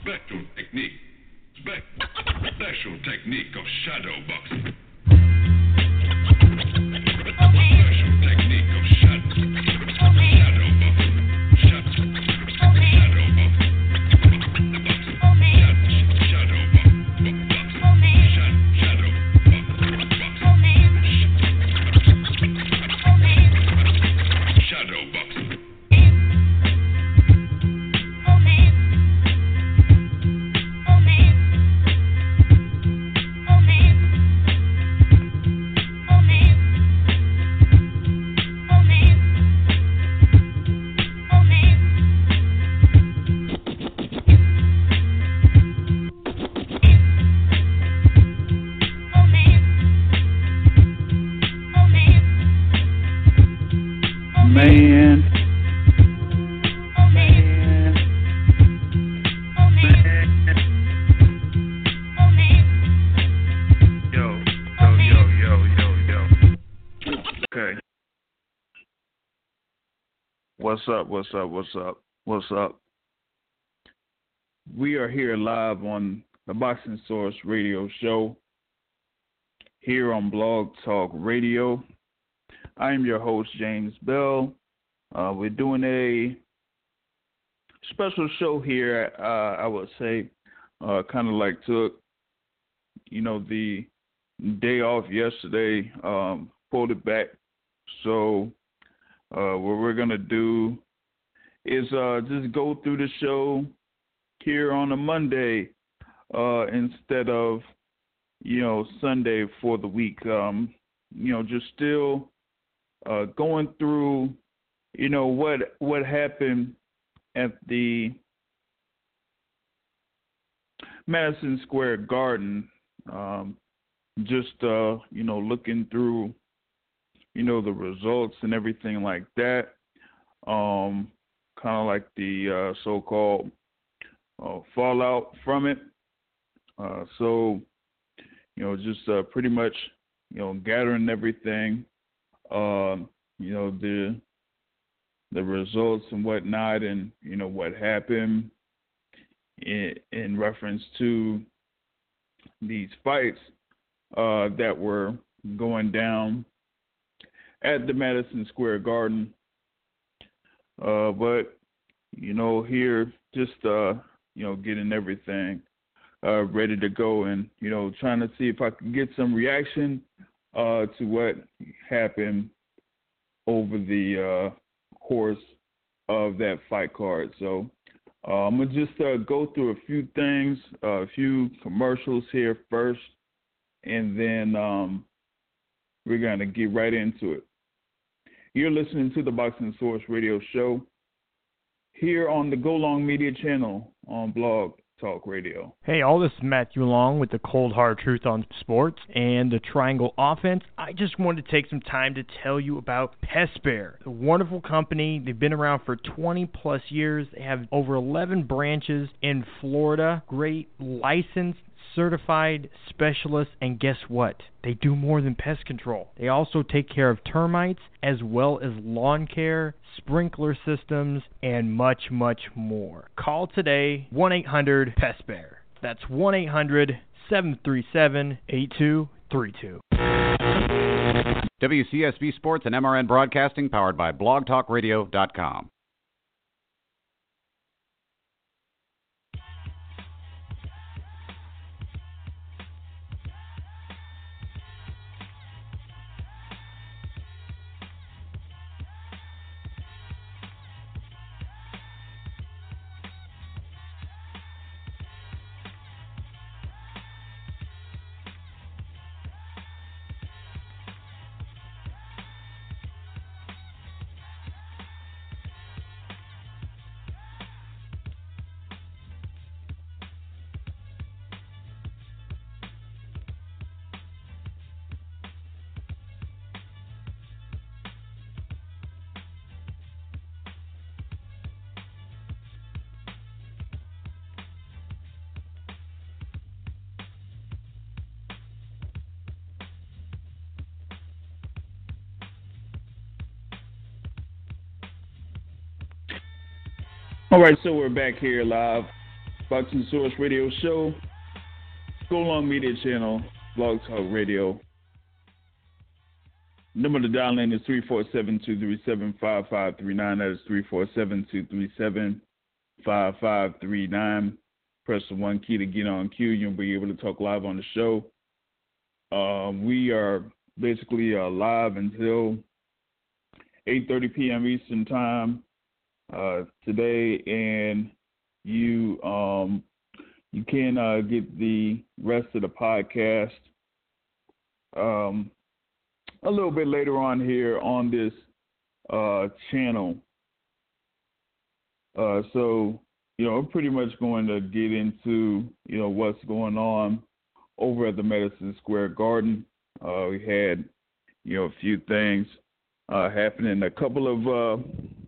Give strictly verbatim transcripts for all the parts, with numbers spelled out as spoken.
special technique. Spe- special technique of shadow boxing. Special technique of shadow, shadow boxing. Shadow, shadow boxing. Shadow boxing. Shadow boxing. Shadow boxing. Man. Man. Yo, yo, yo, yo, yo, yo. Okay. What's up, what's up, what's up, what's up? We are here live on the Boxing Source radio show here on Blog Talk Radio. I am your host, James Bell. Uh, we're doing a special show here, uh, I would say, uh, kind of like took, you know, the day off yesterday, um, pulled it back. So uh, what we're going to do is uh, just go through the show here on a Monday uh, instead of, you know, Sunday for the week. Um, you know, just still uh, going through, you know, what what happened at the Madison Square Garden. Um, just, uh, you know, looking through, you know, the results and everything like that. Um, kind of like the uh, so-called uh, fallout from it. Uh, so, you know, just uh, pretty much, you know, gathering everything, uh, you know, the the results and whatnot, and you know what happened in, in reference to these fights uh, that were going down at the Madison Square Garden. Uh, but you know, here just uh, you know getting everything uh, ready to go, and you know trying to see if I can get some reaction uh, to what happened over the uh, course of that fight card. So uh, I'm going to just uh, go through a few things, uh, a few commercials here first, and then um, we're going to get right into it. You're listening to the Boxing Source radio show here on the Go Long Media channel on Blog Talk Radio. Hey, all this is Matthew Long with the Cold Hard Truth on Sports and the Triangle Offense. I just wanted to take some time to tell you about PestBear, a wonderful company. They've been around for twenty plus years. They have over eleven branches in Florida. Great licensed, certified specialists, and guess what? They do more than pest control. They also take care of termites as well as lawn care, sprinkler systems, and much, much more. Call today, one eight hundred pest bear. That's one eight hundred seven three seven eight two three two. W C S B Sports and M R N Broadcasting, powered by blog talk radio dot com. All right, so we're back here live Boxing Source Radio Show, Go Long Media Channel, Blog Talk Radio. Number to dial in is three four seven, two three seven, five five three nine. That is three four seven, two three seven, five five three nine. Press the one key to get on queue. You'll be able to talk live on the show. Uh, we are basically uh, live until eight thirty p.m. Eastern Time uh, today, and you um, you can uh, get the rest of the podcast um, a little bit later on here on this uh, channel. Uh, so, you know, we're pretty much going to get into, you know, what's going on over at the Madison Square Garden. Uh, we had, you know, a few things uh, happening, a couple of, uh,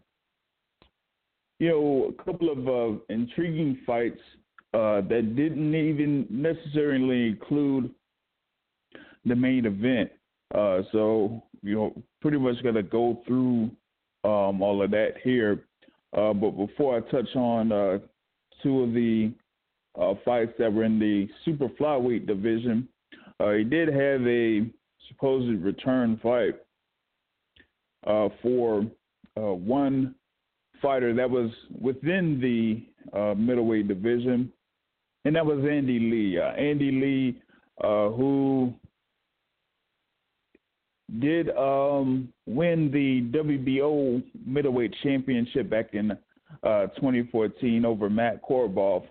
you know, a couple of uh, intriguing fights uh, that didn't even necessarily include the main event. Uh, so, you know, pretty much going to go through um, all of that here. Uh, but before I touch on uh, two of the uh, fights that were in the super flyweight division, uh, he did have a supposed return fight uh, for uh, one fighter that was within the uh, middleweight division, and that was Andy Lee. Uh, Andy Lee, uh, who did um, win the W B O middleweight championship back in uh, twenty fourteen over Matt Korobov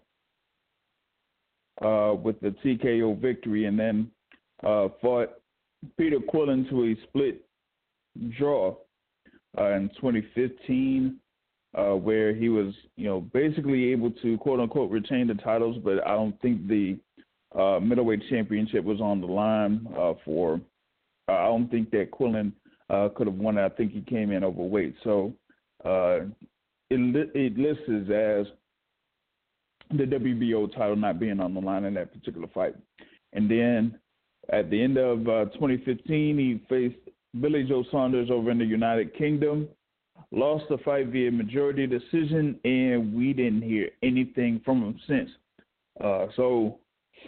uh, with the T K O victory, and then uh, fought Peter Quillin to a split draw uh, in twenty fifteen, uh, where he was, you know, basically able to quote unquote retain the titles, but I don't think the uh, middleweight championship was on the line uh, for. I don't think that Quillin uh, could have won it. I think he came in overweight. So uh, it, it lists as the W B O title not being on the line in that particular fight. And then at the end of uh, twenty fifteen, he faced Billy Joe Saunders over in the United Kingdom, lost the fight via majority decision, and we didn't hear anything from him since. Uh, so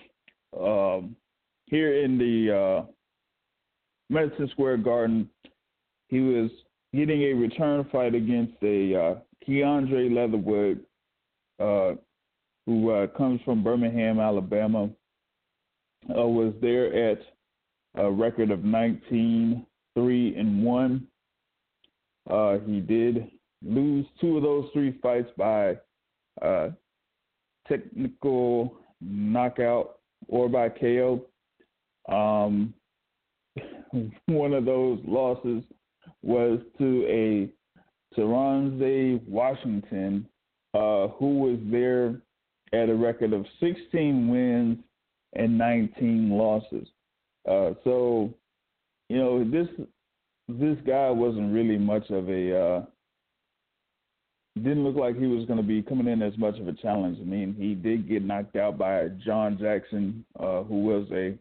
um, here in the uh, Madison Square Garden, he was getting a return fight against a uh, Keandre Leatherwood, uh, who uh, comes from Birmingham, Alabama. Uh, was there at a record of nineteen three and one. Uh, he did lose two of those three fights by uh, technical knockout or by K O. Um, One of those losses was to a Teronze Washington, uh, who was there at a record of sixteen wins and nineteen losses. Uh, so, you know, this this guy wasn't really much of a uh, didn't look like he was going to be coming in as much of a challenge. I mean, he did get knocked out by John Jackson, uh, who was a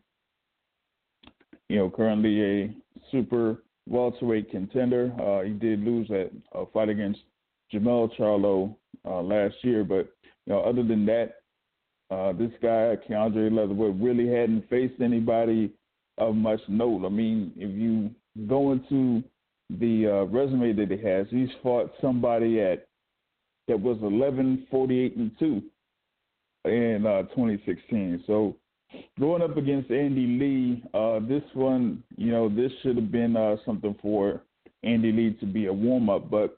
You know, currently a super welterweight contender. Uh, he did lose that uh, fight against Jamel Charlo uh, last year, but you know, other than that, uh, this guy Keandre Leatherwood really hadn't faced anybody of much note. I mean, if you go into the uh, resume that he has, he's fought somebody at that was eleven, forty-eight, and two in uh, twenty sixteen. So. Going up against Andy Lee, uh, this one, you know, this should have been uh, something for Andy Lee to be a warm-up, but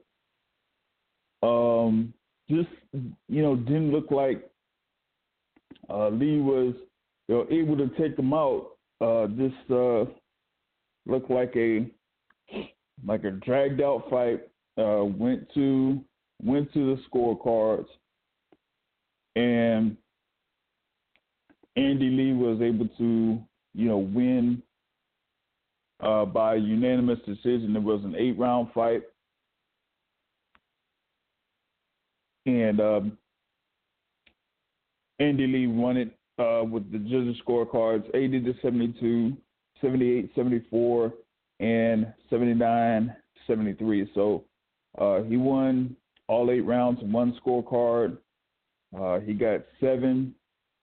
um, just, you know, didn't look like uh, Lee was, you know, able to take him out. Uh, this uh, looked like a like a dragged-out fight. Uh, went to went to the scorecards, and Andy Lee was able to, you know, win uh, by unanimous decision. It was an eight-round fight, and um, Andy Lee won it uh, with the judges' scorecards eighty to seventy-two, seventy-eight seventy-four, and seventy-nine seventy-three. So uh, he won all eight rounds in one scorecard. Uh, he got seven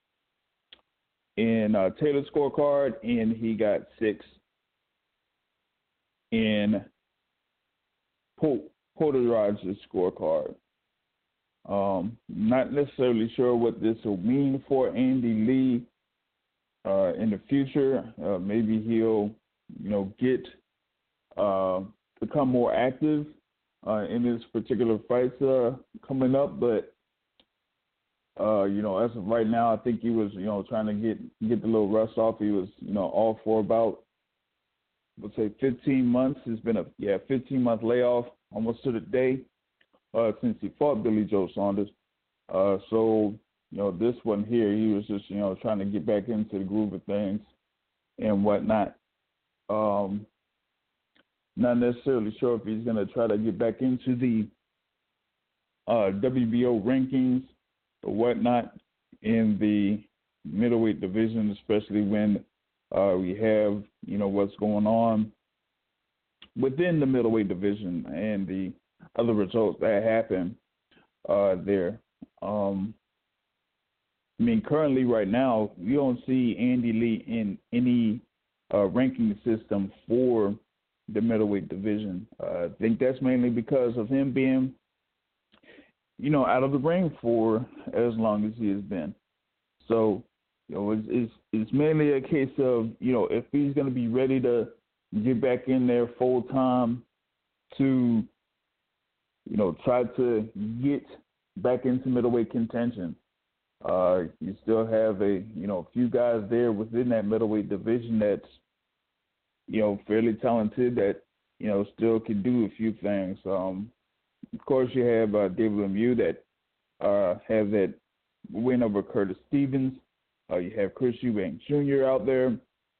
in uh, Taylor's scorecard, and he got six in Porter Rogers' scorecard. Um, not necessarily sure what this will mean for Andy Lee uh, in the future. Uh, maybe he'll, you know, get uh, become more active uh, in his particular fights uh, coming up. But uh, you know, as of right now, I think he was, you know, trying to get get the little rust off. He was, you know, off for about, let's say, fifteen months. It's been a yeah, fifteen month layoff, almost to the day, uh, since he fought Billy Joe Saunders. Uh, so, you know, this one here, he was just, you know, trying to get back into the groove of things and whatnot. Um, not necessarily sure if he's going to try to get back into the uh, W B O rankings or whatnot in the middleweight division, especially when uh, we have, you know, what's going on within the middleweight division and the other results that happen uh, there. Um, I mean, currently right now, you don't see Andy Lee in any uh, ranking system for the middleweight division. Uh, I think that's mainly because of him being, you know, out of the ring for as long as he has been. So, you know, it's, it's, it's mainly a case of, you know, if he's going to be ready to get back in there full time to, you know, try to get back into middleweight contention. Uh, you still have a, you know, a few guys there within that middleweight division that's, you know, fairly talented that, you know, still can do a few things. Um, of course, you have uh, David Lemieux that uh, have that win over Curtis Stevens. Uh, you have Chris Eubank Junior out there.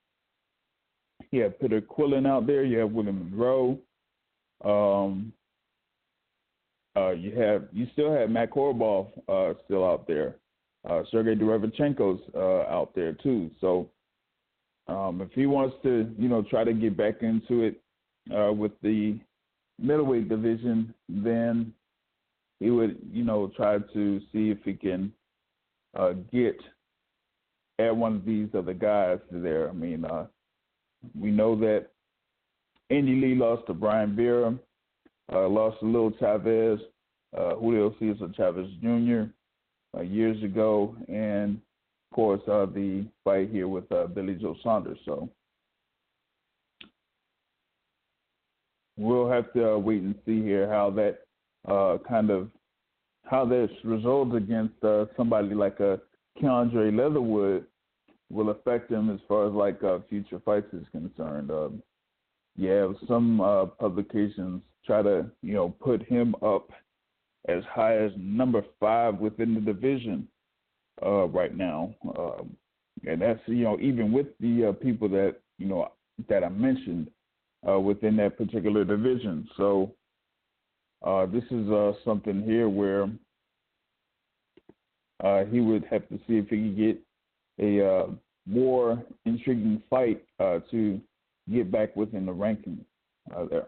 You have Peter Quillen out there. You have William Monroe. Um, uh, you have you still have Matt Korobov uh, still out there. Uh, Sergey Derevchenko's uh, out there too. So um, if he wants to, you know, try to get back into it uh, with the middleweight division, then he would, you know, try to see if he can uh, get at one of these other guys there. I mean, uh, we know that Andy Lee lost to Brian Vera, uh, lost to Lil Chavez, uh, Julio Cesar Chavez Junior Uh, years ago, and of course uh, the fight here with uh, Billy Joe Saunders. So we'll have to uh, wait and see here how that uh, kind of how that results against uh, somebody like a uh, Keandre Leatherwood will affect him as far as like uh, future fights is concerned. Uh, yeah, some uh, publications try to, you know, put him up as high as number five within the division uh, right now. Um, and that's, you know, even with the uh, people that, you know, that I mentioned uh, within that particular division. So uh, this is uh, something here where uh, he would have to see if he could get a uh, more intriguing fight uh, to get back within the rankings uh, there.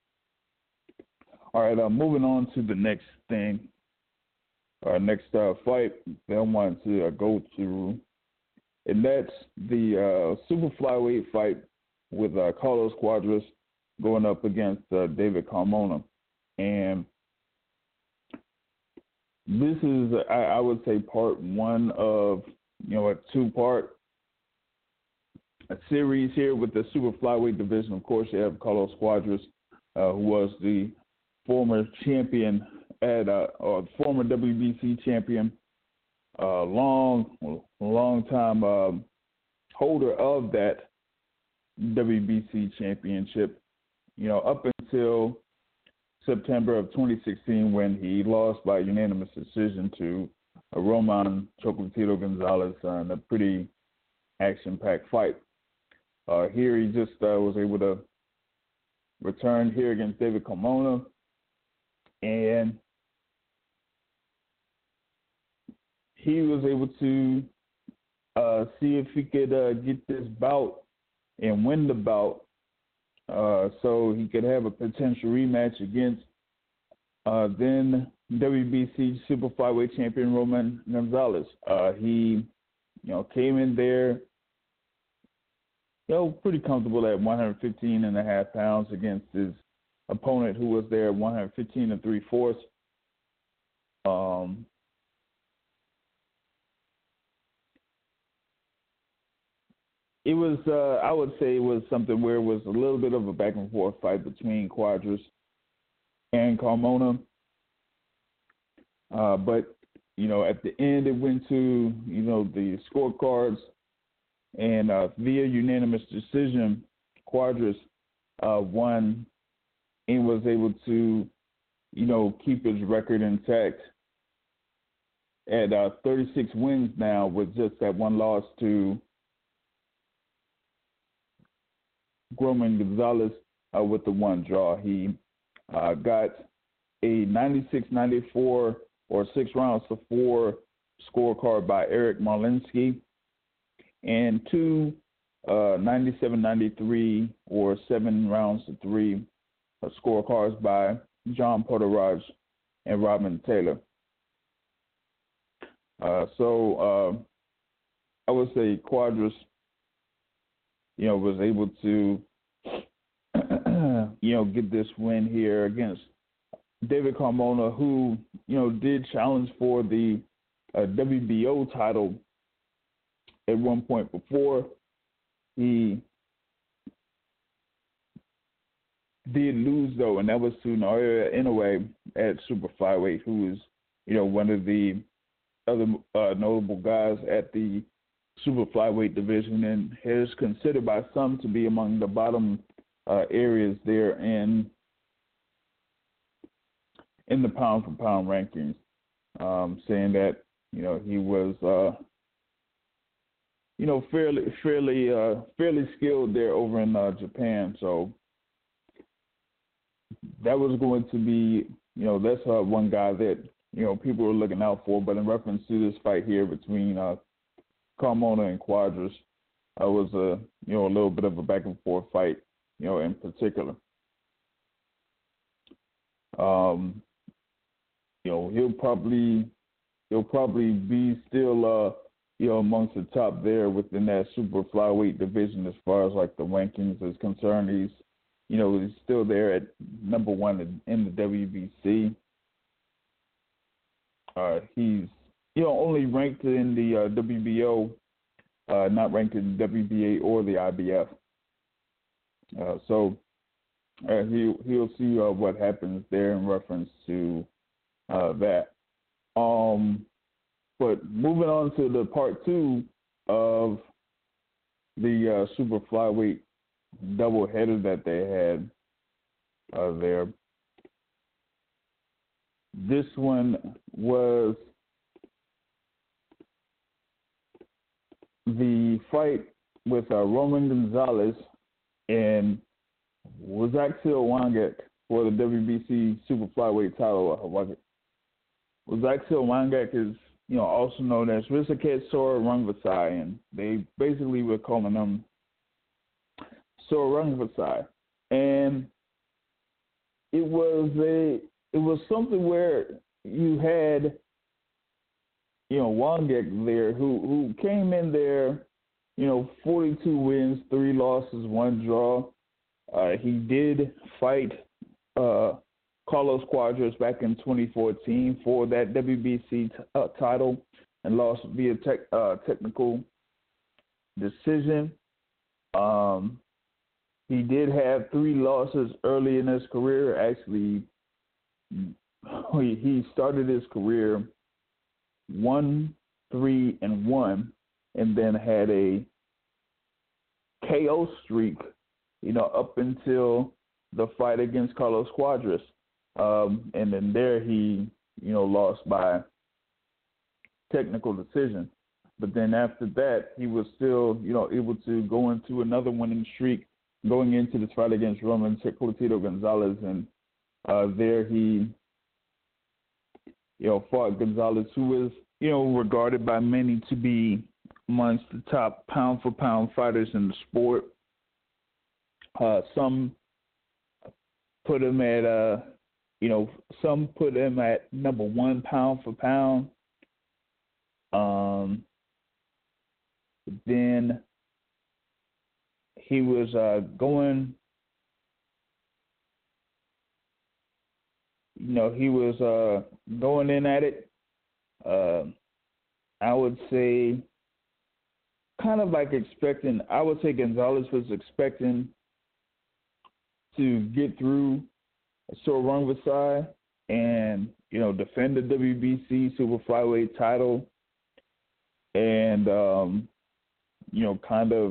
All right, uh, moving on to the next thing, our next uh, fight that I wanted to uh, go to, and that's the uh, super flyweight fight with uh, Carlos Cuadras going up against uh, David Carmona. And this is, I, I would say, part one of, you know, a two-part a series here with the super flyweight division. Of course, you have Carlos Cuadras, uh, who was the former champion at uh, or former W B C champion, uh, long, long time um, holder of that W B C championship. You know, up until September of twenty sixteen, when he lost by unanimous decision to uh, Roman Chocolatito Gonzalez in a pretty action-packed fight. Uh, here, he just uh, was able to return here against David Carmona. And he was able to uh, see if he could uh, get this bout and win the bout uh, so he could have a potential rematch against uh, then W B C super flyweight champion Roman Gonzalez. Uh, he, you know, came in there, you know, pretty comfortable at one fifteen and a half pounds against his opponent who was there at one fifteen and three fourths. Um, it was, uh, I would say, it was something where it was a little bit of a back and forth fight between Cuadras and Carmona. Uh, but, you know, at the end it went to, you know, the scorecards, and uh, via unanimous decision, Cuadras uh, won and was able to, you know, keep his record intact at uh, thirty-six wins now with just that one loss to Roman Gonzalez uh, with the one draw. He uh, got a ninety-six ninety-four or six rounds to four scorecard by Eric Marlinski, and two uh, ninety-seven ninety-three or seven rounds to three uh, scorecards by John Porterage and Robin Taylor. Uh, so uh, I would say Cuadras, you know, was able to, you know, get this win here against David Carmona, who, you know, did challenge for the uh, W B O title at one point before. He did lose, though, and that was to Naoya Inoue at super flyweight, who is, you know, one of the other uh, notable guys at the super flyweight division and is considered by some to be among the bottom uh, areas there in in the pound for pound rankings, um, saying that, you know, he was, uh, you know, fairly, fairly, uh, fairly skilled there over in uh, Japan. So that was going to be, you know, that's uh, one guy that, you know, people were looking out for. But in reference to this fight here between uh, Carmona and Cuadras, uh, was a, you know, a little bit of a back and forth fight, you know, in particular. Um, You know, he'll probably he'll probably be still uh, you know, amongst the top there within that super flyweight division as far as like the rankings is concerned. He's, you know, he's still there at number one in, in the W B C. Uh, he's, you know, only ranked in the uh, W B O, uh, not ranked in the W B A or the I B F. Uh, so uh, he he'll see uh, what happens there in reference to Uh, that. Um, but moving on to the part two of the uh, super flyweight doubleheader that they had uh, there. This one was the fight with uh, Roman Gonzalez and Wazaxil Wangek for the W B C super flyweight title. Was it? Wazaxil Wangek is, you know, also known as Risaket Sora Rungvisai, and they basically were calling him Sora Rungvisai. And it was a, it was something where you had, you know, Wangek there who who came in there, you know, forty-two wins, three losses, one draw. Uh, he did fight uh, Carlos Cuadras back in twenty fourteen for that W B C t- uh, title and lost via tech, uh, technical decision. Um, he did have three losses early in his career. Actually, he started his career one, three, and one, and then had a K O streak, you know, up until the fight against Carlos Cuadras. Um, and then there he, you know, lost by technical decision. But then after that, he was still, you know, able to go into another winning streak going into this fight against Roman Chocolatito Gonzalez. And uh, there he, you know, fought Gonzalez, who is, you know, regarded by many to be amongst the top pound-for-pound fighters in the sport. Uh, some put him at uh, you know, some put him at number one pound for pound. Um, then he was uh, going, you know, he was uh, going in at it. Uh, I would say, kind of like expecting. I would say Gonzalez was expecting to get through Sor Rungvisai and, you know, defend the W B C super flyweight title, and um, you know, kind of,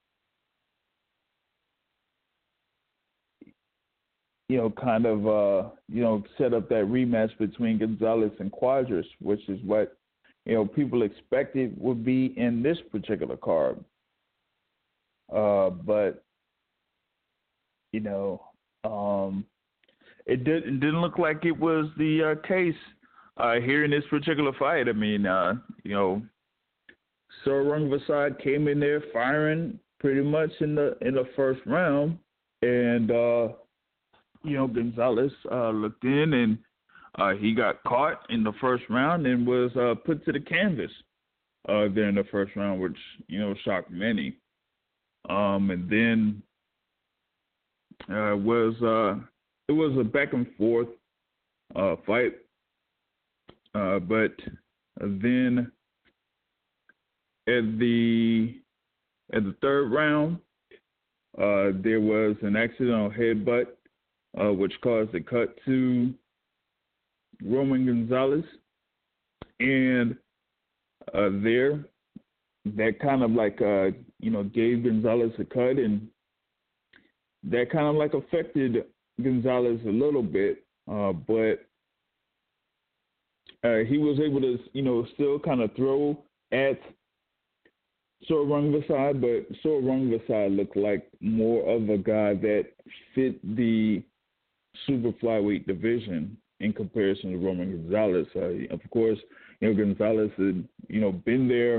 you know, kind of, uh, you know, set up that rematch between Gonzalez and Cuadras, which is what, you know, people expected would be in this particular card. Uh, but, you know, um, it, did, it didn't look like it was the uh, case uh, here in this particular fight. I mean, uh, you know, Sor Rungvisai came in there firing pretty much in the in the first round, and uh, you know, Gonzalez uh, looked in, and uh, he got caught in the first round and was uh, put to the canvas uh, there in the first round, which, you know, shocked many. Um, and then uh, was uh, it was a back and forth uh, fight, uh, but then at the at the third round, uh, there was an accidental headbutt, uh, which caused a cut to Roman Gonzalez, and uh, there, that kind of like uh, you know, gave Gonzalez a cut, and that kind of like affected Gonzalez a little bit, uh, but uh, he was able to, you know, still kind of throw at Sor Rungvisai, but Sor Rungvisai looked like more of a guy that fit the super flyweight division in comparison to Roman Gonzalez. Uh, of course, you know, Gonzalez had, you know, been there.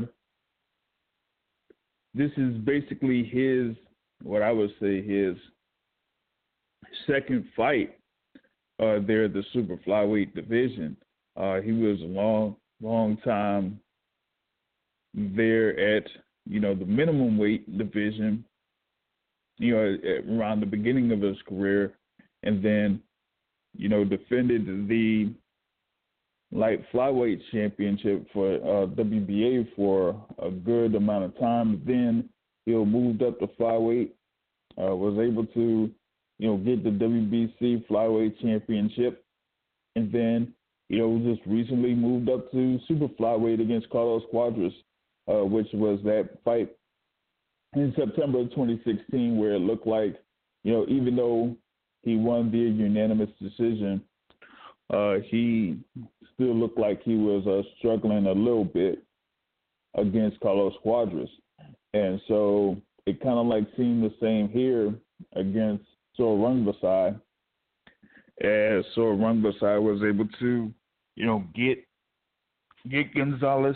This is basically his, what I would say, his second fight uh, there at the super flyweight division. Uh, he was a long, long time there at, you know, the minimum weight division, you know, at, around the beginning of his career, and then, you know, defended the light flyweight championship for uh, W B A for a good amount of time. Then he moved up to flyweight, uh, was able to, you know, get the W B C flyweight championship, and then, you know, just recently moved up to super flyweight against Carlos Cuadras, uh, which was that fight in September of twenty sixteen, where it looked like, you know, even though he won via unanimous decision, uh, he still looked like he was uh, struggling a little bit against Carlos Cuadras. And so it kind of like seemed the same here against Sor Rungvisai, as Sor Rungvisai was able to, you know, get get Gonzalez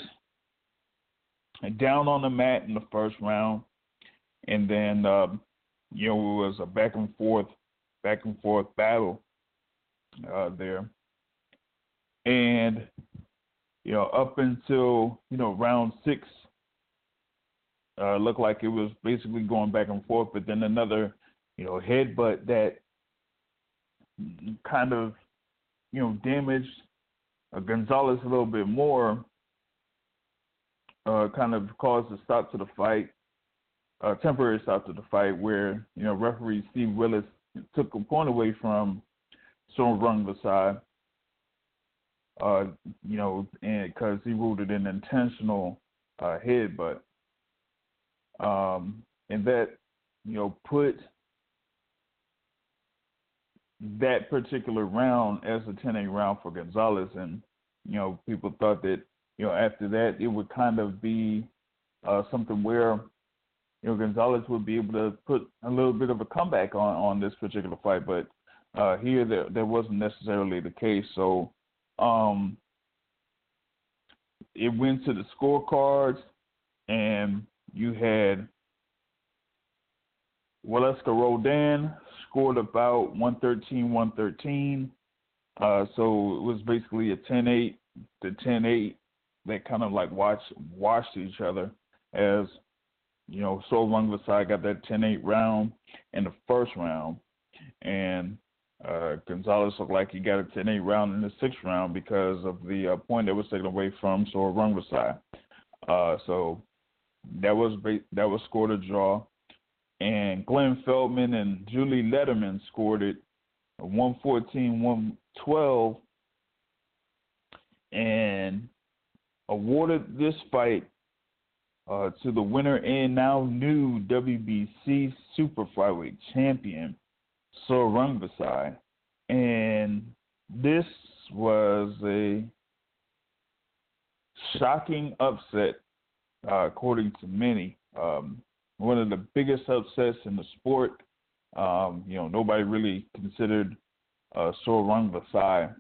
down on the mat in the first round, and then uh, you know, it was a back and forth, back and forth battle uh, there, and you know, up until, you know, round six, uh, looked like it was basically going back and forth, but then another, you know, headbutt that kind of, you know, damaged uh, Gonzalez a little bit more, uh, kind of caused a stop to the fight, a temporary stop to the fight, where, you know, referee Steve Willis took a point away from Sor Rungvisai, uh, you know, and because he ruled it an intentional uh, headbutt, um, and that, you know, put that particular round as a ten eight round for Gonzalez. And, you know, people thought that, you know, after that it would kind of be uh, something where, you know, Gonzalez would be able to put a little bit of a comeback on, on this particular fight. But uh, here there, there wasn't necessarily the case. So um, it went to the scorecards, and you had Waleska Roldan scored about one thirteen one thirteen. Uh, so it was basically a ten eight to ten eight that kind of like watched watched each other as, you know, Sor Rungvisai got that ten eight round in the first round, and uh, Gonzalez looked like he got a ten eight round in the sixth round because of the uh, point that was taken away from Sor Rungvisai. Uh, so that was that was scored a draw, and Glenn Feldman and Julie Lederman scored it one fourteen one twelve, and awarded this fight uh, to the winner and now new W B C Super Flyweight champion, Sor Rungvisai. And this was a shocking upset, uh, according to many. Um, one of the biggest upsets in the sport. Um, you know, nobody really considered uh, Sor Rungvisai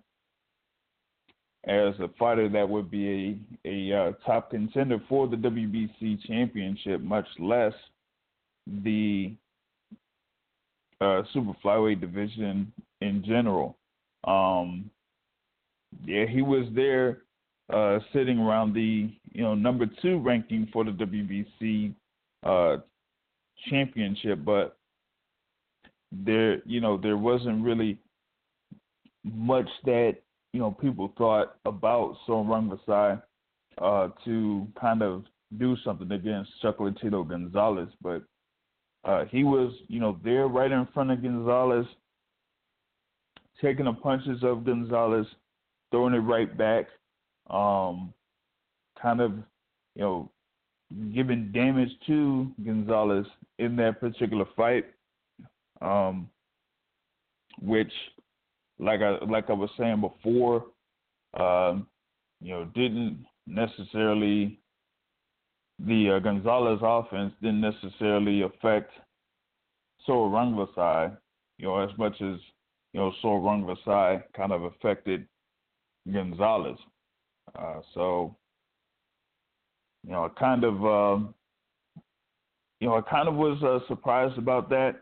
as a fighter that would be a, a uh, top contender for the W B C championship, much less the uh, super flyweight division in general. Um, yeah, he was there uh, sitting around the you know number two ranking for the W B C uh, championship, but there you know there wasn't really much that you know people thought about Sor Rungvisai uh, to kind of do something against Chocolatito Gonzalez, but uh, he was you know there right in front of Gonzalez, taking the punches of Gonzalez, throwing it right back, um, kind of you know giving damage to Gonzalez in that particular fight, um, which. Like I like I was saying before, um, you know, didn't necessarily the uh, Gonzalez offense didn't necessarily affect Sor Rungvisai, you know, as much as you know Sor Rungvisai kind of affected Gonzalez. Uh, so, you know, I kind of, uh, you know, I kind of was uh, surprised about that.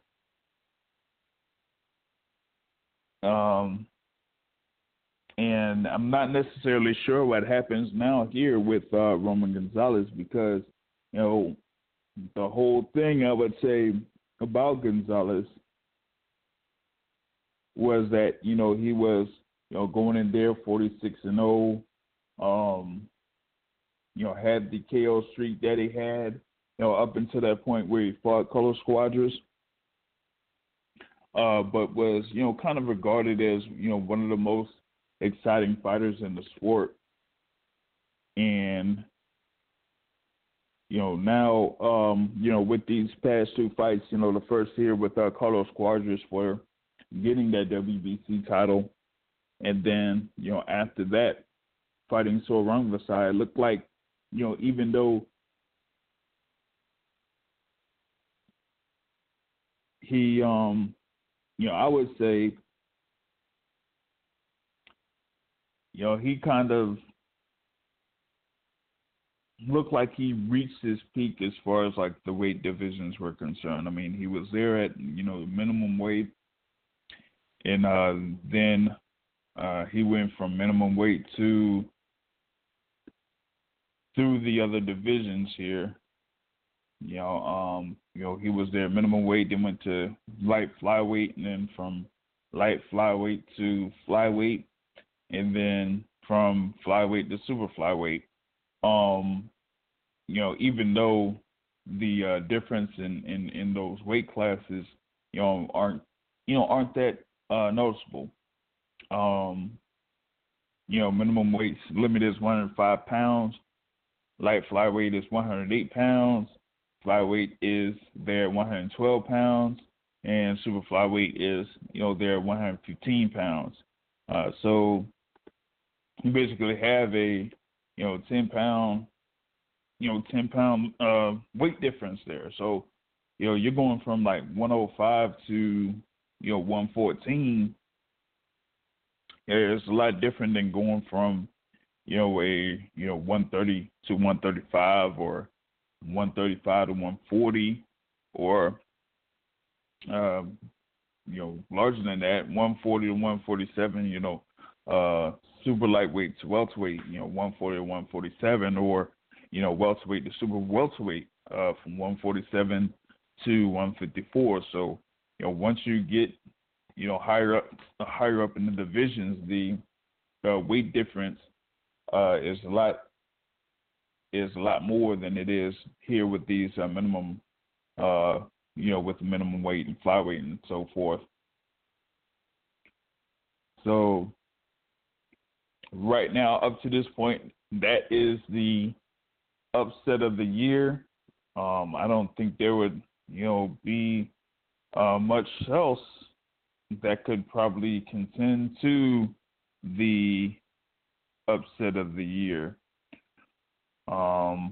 Um, and I'm not necessarily sure what happens now here with uh, Roman Gonzalez because, you know, the whole thing I would say about Gonzalez was that, you know, he was, you know, going in there forty-six and oh, um, you know, had the K O streak that he had, you know, up until that point where he fought Carlos Cuadras. Uh, but was, you know, kind of regarded as, you know, one of the most exciting fighters in the sport. And, you know, now, um, you know, with these past two fights, you know, the first here with uh, Carlos Cuadras for getting that W B C title. And then, you know, after that, fighting Sor Rungvisai, it looked like, you know, even though he, um, you know, I would say, you know, he kind of looked like he reached his peak as far as, like, the weight divisions were concerned. I mean, he was there at, you know, the minimum weight, and uh, then uh, he went from minimum weight to through the other divisions here. You know, um, you know, he was there minimum weight, then went to light flyweight, and then from light flyweight to flyweight, and then from flyweight to super flyweight. Um, you know, even though the uh, difference in, in, in those weight classes, you know, aren't you know aren't that uh, noticeable. Um, you know, minimum weight limit is one hundred five pounds. Light flyweight is one hundred eight pounds. Flyweight is there at one hundred twelve pounds, and super flyweight is, you know, there at one hundred fifteen pounds. Uh, so you basically have a, you know, ten pound, you know, ten pound uh, weight difference there. So, you know, you're going from like one oh five to, you know, one fourteen. Yeah, it's a lot different than going from, you know, a, you know, one thirty to one thirty-five or one thirty-five to one forty, or um, you know, larger than that, one forty to one forty-seven. You know, uh, super lightweight to welterweight, you know, one forty to one forty-seven, or, you know, welterweight to super welterweight uh, from one forty-seven to one fifty-four. So, you know, once you get, you know, higher up, higher up in the divisions, the uh, weight difference uh, is a lot is a lot more than it is here with these uh, minimum, uh, you know, with the minimum weight and flyweight and so forth. So right now, up to this point, that is the upset of the year. Um, I don't think there would, you know, be uh, much else that could probably contend to the upset of the year. Um,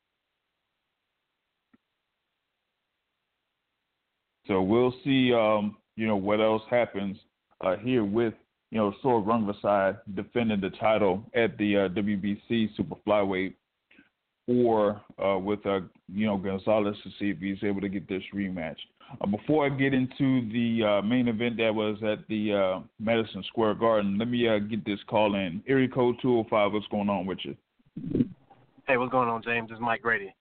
so we'll see, um, you know, what else happens uh, here with, you know, Sor Rungvisai defending the title at the uh, W B C Super Flyweight, or uh, with, uh, you know, Gonzalez, to see if he's able to get this rematch. Uh, before I get into the uh, main event that was at the uh, Madison Square Garden, let me uh, get this call in. Area code two oh five, what's going on with you? Hey, what's going on, James? This is Mike Grady.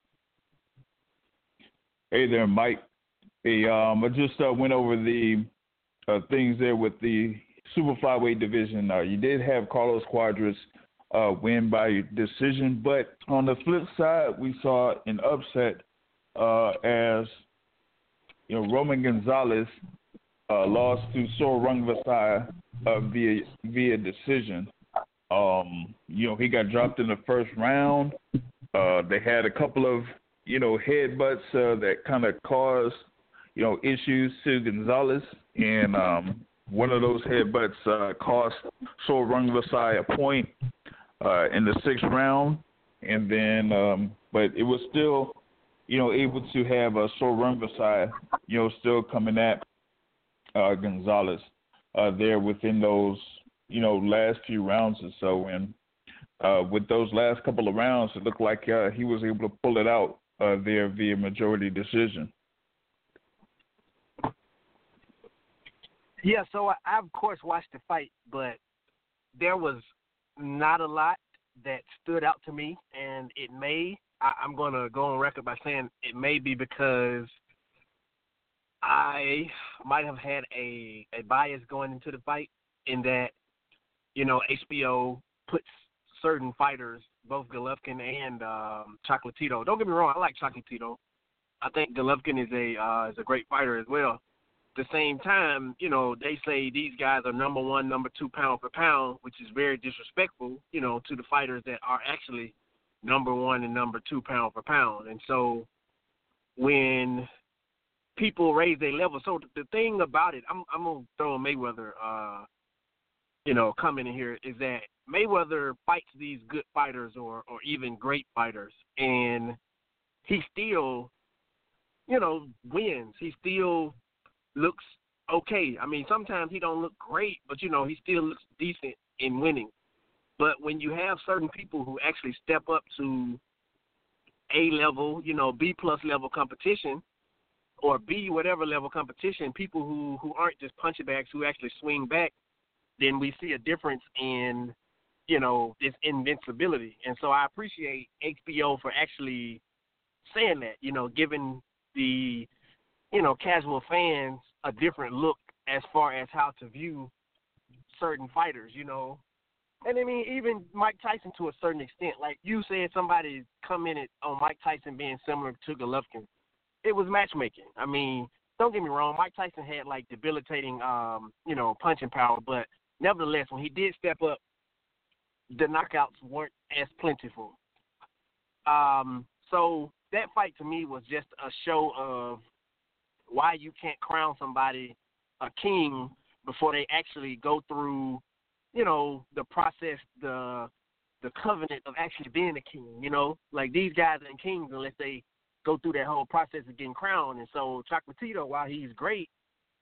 Hey there, Mike. Hey, um, I just uh, went over the uh, things there with the Super Flyweight division. Uh, you did have Carlos Cuadras uh, win by decision, but on the flip side, we saw an upset uh, as you know Roman Gonzalez uh, lost to Sor Rungvisai uh, via via decision. Um, you know, he got dropped in the first round. Uh, they had a couple of, you know, headbutts uh, that kind of caused, you know, issues to Gonzalez. And um, one of those headbutts uh, cost Sor Rungvisai a point uh, in the sixth round. And then, um, but it was still, you know, able to have uh, Sor Rungvisai, you know, still coming at uh, Gonzalez uh, there within those, you know, last few rounds or so. And uh, with those last couple of rounds, it looked like uh, he was able to pull it out uh, there via majority decision. Yeah, so I, I, of course, watched the fight, but there was not a lot that stood out to me. And it may, I, I'm going to go on record by saying it may be because I might have had a, a bias going into the fight in that, you know, H B O puts certain fighters, both Golovkin and um, Chocolatito. Don't get me wrong, I like Chocolatito. I think Golovkin is a uh, is a great fighter as well. At the same time, you know, they say these guys are number one, number two pound for pound, which is very disrespectful, you know, to the fighters that are actually number one and number two pound for pound. And so when people raise their level, so the thing about it, I'm I'm gonna throw Mayweather. Uh, you know, coming in here is that Mayweather fights these good fighters or, or even great fighters, and he still, you know, wins. He still looks okay. I mean, sometimes he don't look great, but, you know, he still looks decent in winning. But when you have certain people who actually step up to A level, you know, B plus level competition, or B whatever level competition, people who, who aren't just punching bags, who actually swing back, then we see a difference in, you know, this invincibility. And so I appreciate H B O for actually saying that, you know, giving the, you know, casual fans a different look as far as how to view certain fighters, you know. And, I mean, even Mike Tyson to a certain extent. Like you said, somebody commented on Mike Tyson being similar to Golovkin. It was matchmaking. I mean, don't get me wrong, Mike Tyson had, like, debilitating, um, you know, punching power, but nevertheless, when he did step up, the knockouts weren't as plentiful. Um, so that fight to me was just a show of why you can't crown somebody a king before they actually go through, you know, the process, the the covenant of actually being a king, you know. Like, these guys ain't kings unless they go through that whole process of getting crowned. And so Chocolatito, while he's great,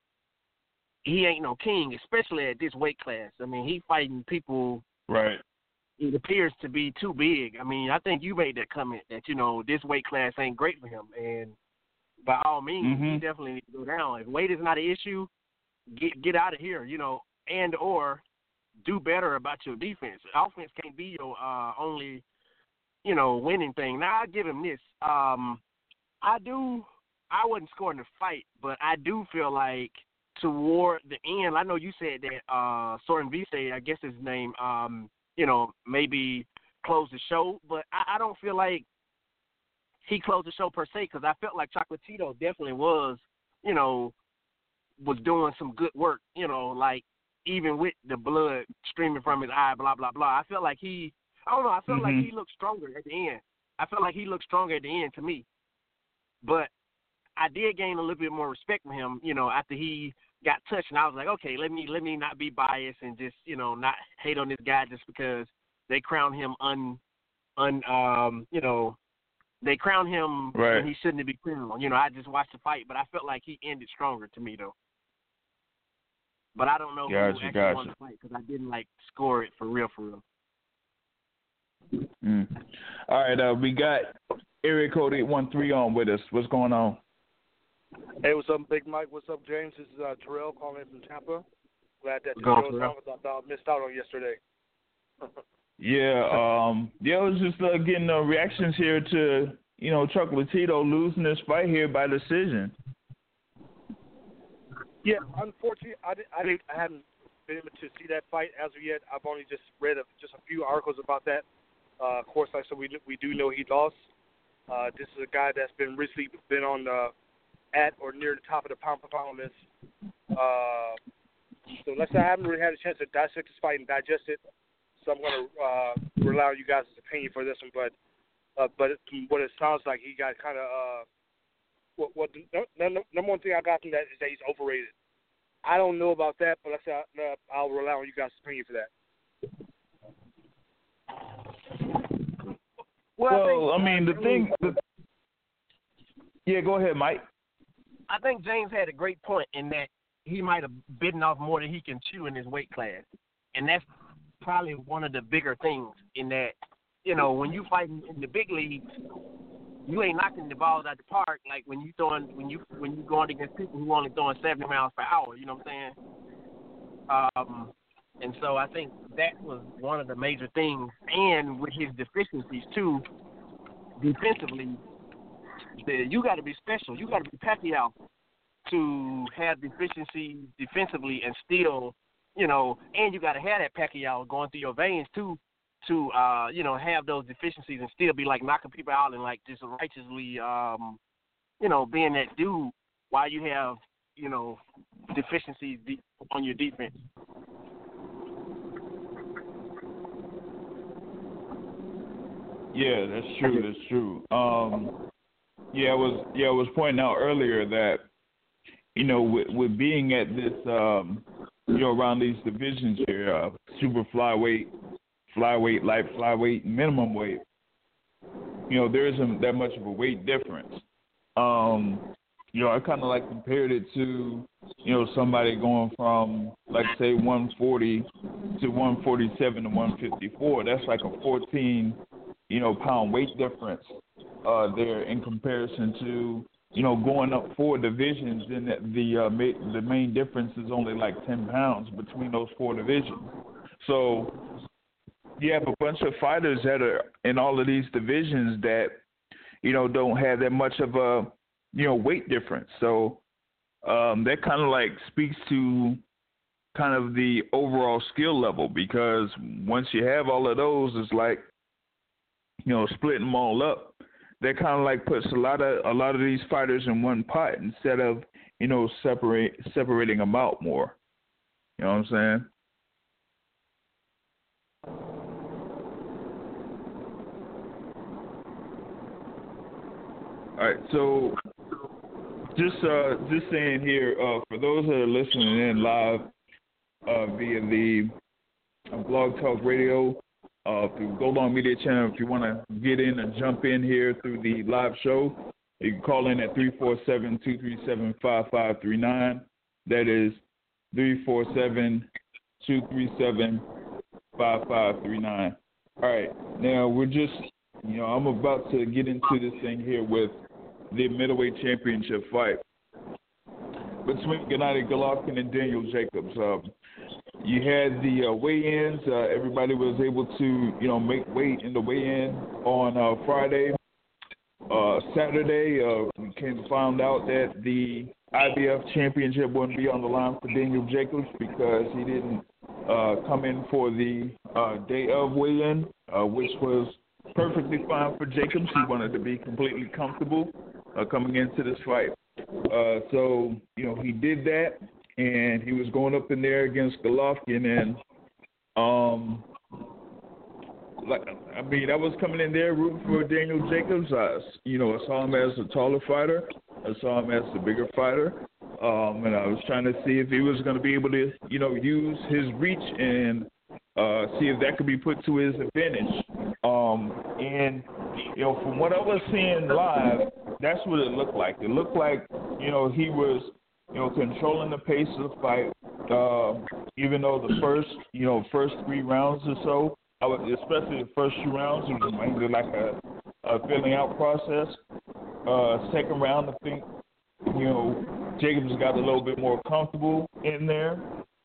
he ain't no king, especially at this weight class. I mean, he fighting people. Right. It appears to be too big. I mean, I think you made that comment that, you know, this weight class ain't great for him. And by all means, mm-hmm. he definitely needs to go down. If weight is not an issue, get get out of here, you know, and or do better about your defense. Offense can't be your uh, only, you know, winning thing. Now, I give him this. Um, I do – I wasn't scoring the fight, but I do feel like toward the end, I know you said that uh, Soren Vise, I guess his name, um, you know, maybe closed the show, but I, I don't feel like he closed the show per se because I felt like Chocolatito definitely was, you know, was doing some good work, you know, like even with the blood streaming from his eye, blah, blah, blah. I felt like he, I don't know, I felt mm-hmm. like he looked stronger at the end. I felt like he looked stronger at the end to me. But I did gain a little bit more respect from him, you know, after he got touched. And I was like, okay, let me let me not be biased and just, you know, not hate on this guy just because they crown him un, un um, you know, they crown him right. when he shouldn't be crowned. You know, I just watched the fight, but I felt like he ended stronger to me, though. But I don't know gotcha, who actually gotcha. won the fight because I didn't, like, score it for real, for real. Mm. All right, uh, we got area code eight one three on with us. What's going on? Hey, what's up, Big Mike? What's up, James? This is uh, Terrell calling in from Tampa. Glad that Go, Terrell was on because I missed out on yesterday. yeah, um, yeah, I was just uh, getting uh, reactions here to, you know, Chocolatito losing this fight here by decision. Yeah, unfortunately, I, did, I, did, I haven't been able to see that fight as of yet. I've only just read a, just a few articles about that. Uh, of course, like I said, we, we do know he lost. Uh, this is a guy that's been recently been on the at or near the top of the pound for pound list. Uh, so let's say I haven't really had a chance to dissect this fight and digest it. So I'm going to uh, rely on you guys' opinion for this one. But uh, but it, what it sounds like, he got kind of uh, what, what the number one thing I got from that is that he's overrated. I don't know about that, but let's say I, I'll rely on you guys' opinion for that. Well, well I, think, I mean, the thing. The, yeah, go ahead, Mike. I think James had a great point in that he might have bitten off more than he can chew in his weight class, and that's probably one of the bigger things. In that, you know, when you fight in the big leagues, you ain't knocking the balls out the park like when you throwing when you when you going against people who only throwing seventy miles per hour. You know what I'm saying? Um, and so I think that was one of the major things, and with his deficiencies too, defensively. You got to be special. You got to be Pacquiao to have deficiencies defensively and still, you know, and you got to have that Pacquiao going through your veins too, to uh, you know, have those deficiencies and still be like knocking people out and like just righteously, um, you know, being that dude while you have, you know, deficiencies de- on your defense. Yeah, that's true. That's true. Um, yeah, I was yeah I was pointing out earlier that, you know, with, with being at this, um, you know, around these divisions here, uh, super flyweight, flyweight, light flyweight, minimum weight, you know, there isn't that much of a weight difference. Um, you know, I kind of like compared it to, you know, somebody going from, like, say, one forty to one forty-seven to one fifty-four. That's like a fourteen, you know, pound weight difference uh, there in comparison to, you know, going up four divisions. And the the, uh, ma- the main difference is only like ten pounds between those four divisions. So you have a bunch of fighters that are in all of these divisions that, you know, don't have that much of a, you know, weight difference. So um, that kind of like speaks to kind of the overall skill level, because once you have all of those, it's like, you know, splitting them all up. That kind of like puts a lot of a lot of these fighters in one pot instead of, you know, separate separating them out more. You know what I'm saying? All right, so just uh, just saying here, uh, for those that are listening in live uh, via the uh, Blog Talk Radio, uh, through Gold On Media Channel, if you want to get in and jump in here through the live show, you can call in at three four seven, two three seven, five five three nine. That is three four seven, two three seven, five five three nine. All right, now we're just, you know, I'm about to get into this thing here with the middleweight championship fight between Gennady Golovkin and Daniel Jacobs. Um, you had the uh, weigh-ins. Uh, everybody was able to, you know, make weight in the weigh-in on uh, Friday. Uh, Saturday, uh, we came to find out that the I B F championship wouldn't be on the line for Daniel Jacobs because he didn't uh, come in for the uh, day of weigh-in, uh, which was perfectly fine for Jacobs. He wanted to be completely comfortable uh, coming into this fight. Uh, so, you know, he did that, and he was going up in there against Golovkin, and um, like I mean, I was coming in there rooting for Daniel Jacobs. I, you know, I saw him as a taller fighter. I saw him as the bigger fighter, um, and I was trying to see if he was going to be able to, you know, use his reach and uh, see if that could be put to his advantage. Um, and you know, from what I was seeing live, that's what it looked like. It looked like, you know, he was, you know, controlling the pace of the fight. Uh, even though the first, you know, first three rounds or so, I was, especially the first two rounds, it was mainly like a, a filling out process. Uh, second round, I think, you know, Jacobs got a little bit more comfortable in there,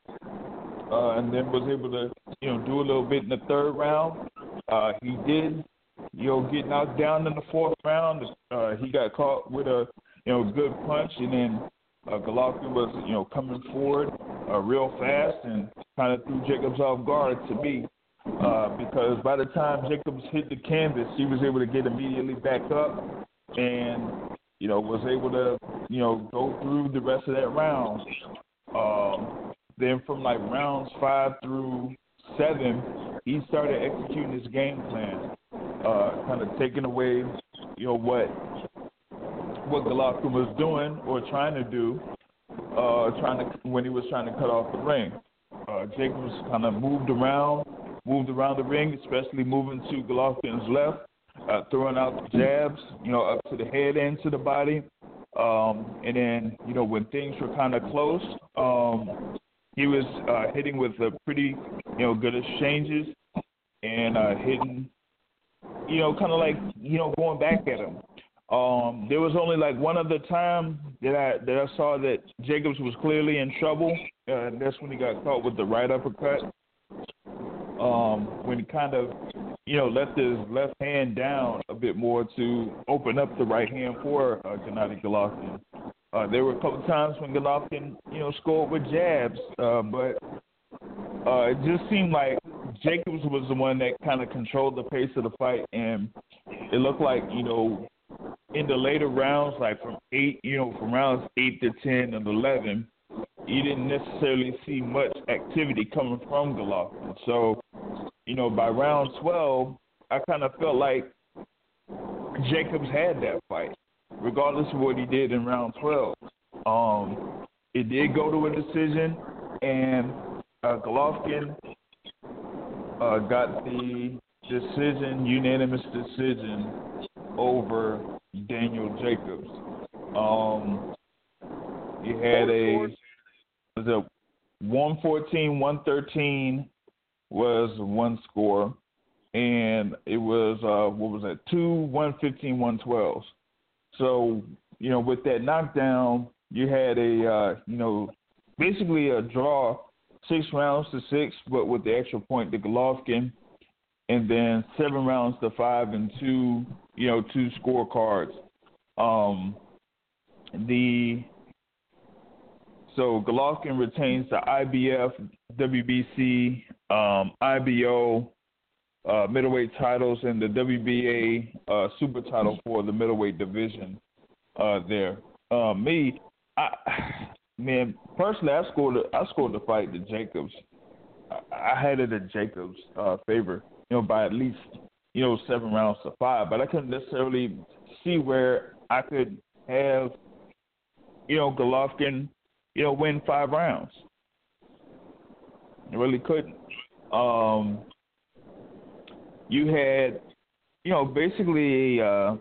uh, and then was able to, you know, do a little bit in the third round. Uh, he did, you know, get knocked down in the fourth round. Uh, he got caught with a, you know, good punch, and then uh, Golovkin was, you know, coming forward uh, real fast and kind of threw Jacobs off guard to me. Uh, because by the time Jacobs hit the canvas, he was able to get immediately back up and, you know, was able to, you know, go through the rest of that round. Um, then from like rounds five through seven, he started executing his game plan, uh, kind of taking away, you know, what what Golovkin was doing or trying to do, uh, trying to when he was trying to cut off the ring. Uh, Jacobs kind of moved around. Moved around the ring, especially moving to Golovkin's left, uh, throwing out the jabs, you know, up to the head and to the body. Um, and then, you know, when things were kind of close, um, he was uh, hitting with a pretty, you know, good exchanges and uh, hitting, you know, kind of like, you know, going back at him. Um, there was only like one other time that I that I saw that Jacobs was clearly in trouble, uh, and that's when he got caught with the right uppercut. Um, when he kind of, you know, left his left hand down a bit more to open up the right hand for uh, Gennady Golovkin. Uh, there were a couple of times when Golovkin, you know, scored with jabs, uh, but uh, it just seemed like Jacobs was the one that kind of controlled the pace of the fight, and it looked like, you know, in the later rounds, like from eight, you know, from rounds eight to ten and eleven, you didn't necessarily see much activity coming from Golovkin. So, you know, by round twelve, I kind of felt like Jacobs had that fight, regardless of what he did in round twelve. Um, it did go to a decision, and uh, Golovkin uh, got the decision, unanimous decision, over Daniel Jacobs. Um, you had a was a one fourteen, one thirteen was one score, and it was uh, what was that? Two one fifteen, one twelve. So, you know, with that knockdown, you had a uh, you know, basically a draw, six rounds to six, but with the extra point to Golovkin, and then seven rounds to five and two, you know, two scorecards. Um, the So Golovkin retains the I B F, W B C, um, I B O uh, middleweight titles and the W B A uh, super title for the middleweight division uh, there. Uh, me, I, man, personally, I scored I scored the fight to Jacobs. I, I had it in Jacobs' uh, favor, you know, by at least, you know, seven rounds to five. But I couldn't necessarily see where I could have, you know, Golovkin, you know, win five rounds. I really couldn't. Um, you had, you know, basically, uh,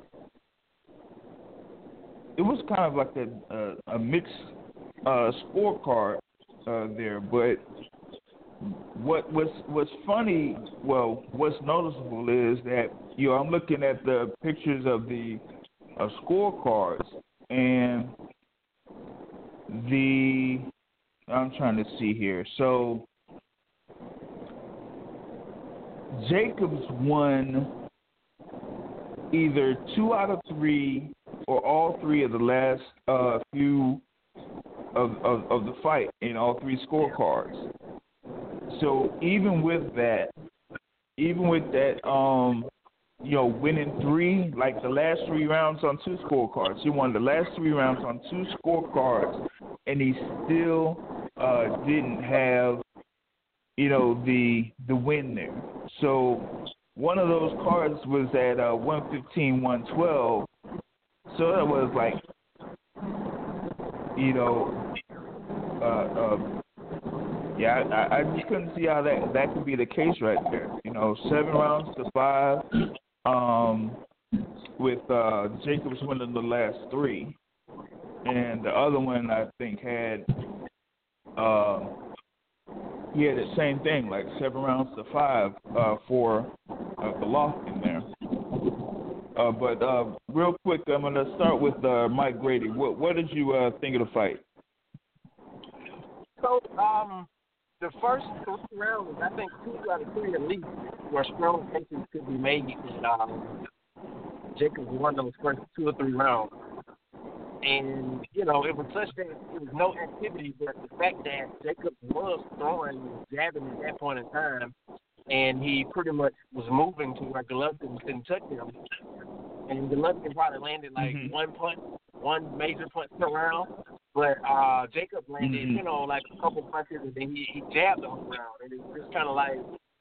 it was kind of like a a, a mixed uh, scorecard uh, there. But what what's what's funny, well, what's noticeable is that, you know, I'm looking at the pictures of the uh, scorecards, and the I'm trying to see here. So Jacobs won either two out of three or all three of the last uh, few of, of, of the fight in all three scorecards. So even with that, even with that, um, you know, winning three, like the last three rounds on two scorecards, he won the last three rounds on two scorecards, and he still uh, didn't have, you know, the the win there. So one of those cards was at uh, one fifteen, one twelve. So that was like, you know, uh, uh, yeah, I, I just couldn't see how that, that could be the case right there. You know, seven rounds to five, um, with uh, Jacobs winning the last three. And the other one, I think, had, uh, he had the same thing, like seven rounds to five uh, for uh, Golovkin there. Uh, but uh, real quick, I'm going to start with uh, Mike Grady. What, what did you uh, think of the fight? So, um, the first three rounds, I think two out of three at least, were strong cases could be made. And um, Jacobs won those first two or three rounds. And, you know, it was such that it was no activity, but the fact that Jacobs was throwing and jabbing at that point in time, and he pretty much was moving to where Golovkin couldn't touch him. And Golovkin probably landed like mm-hmm. one punch, one major punch per round. But uh, Jacobs landed, mm-hmm. you know, like a couple punches, and then he, he jabbed on the ground. And it was just kind of like,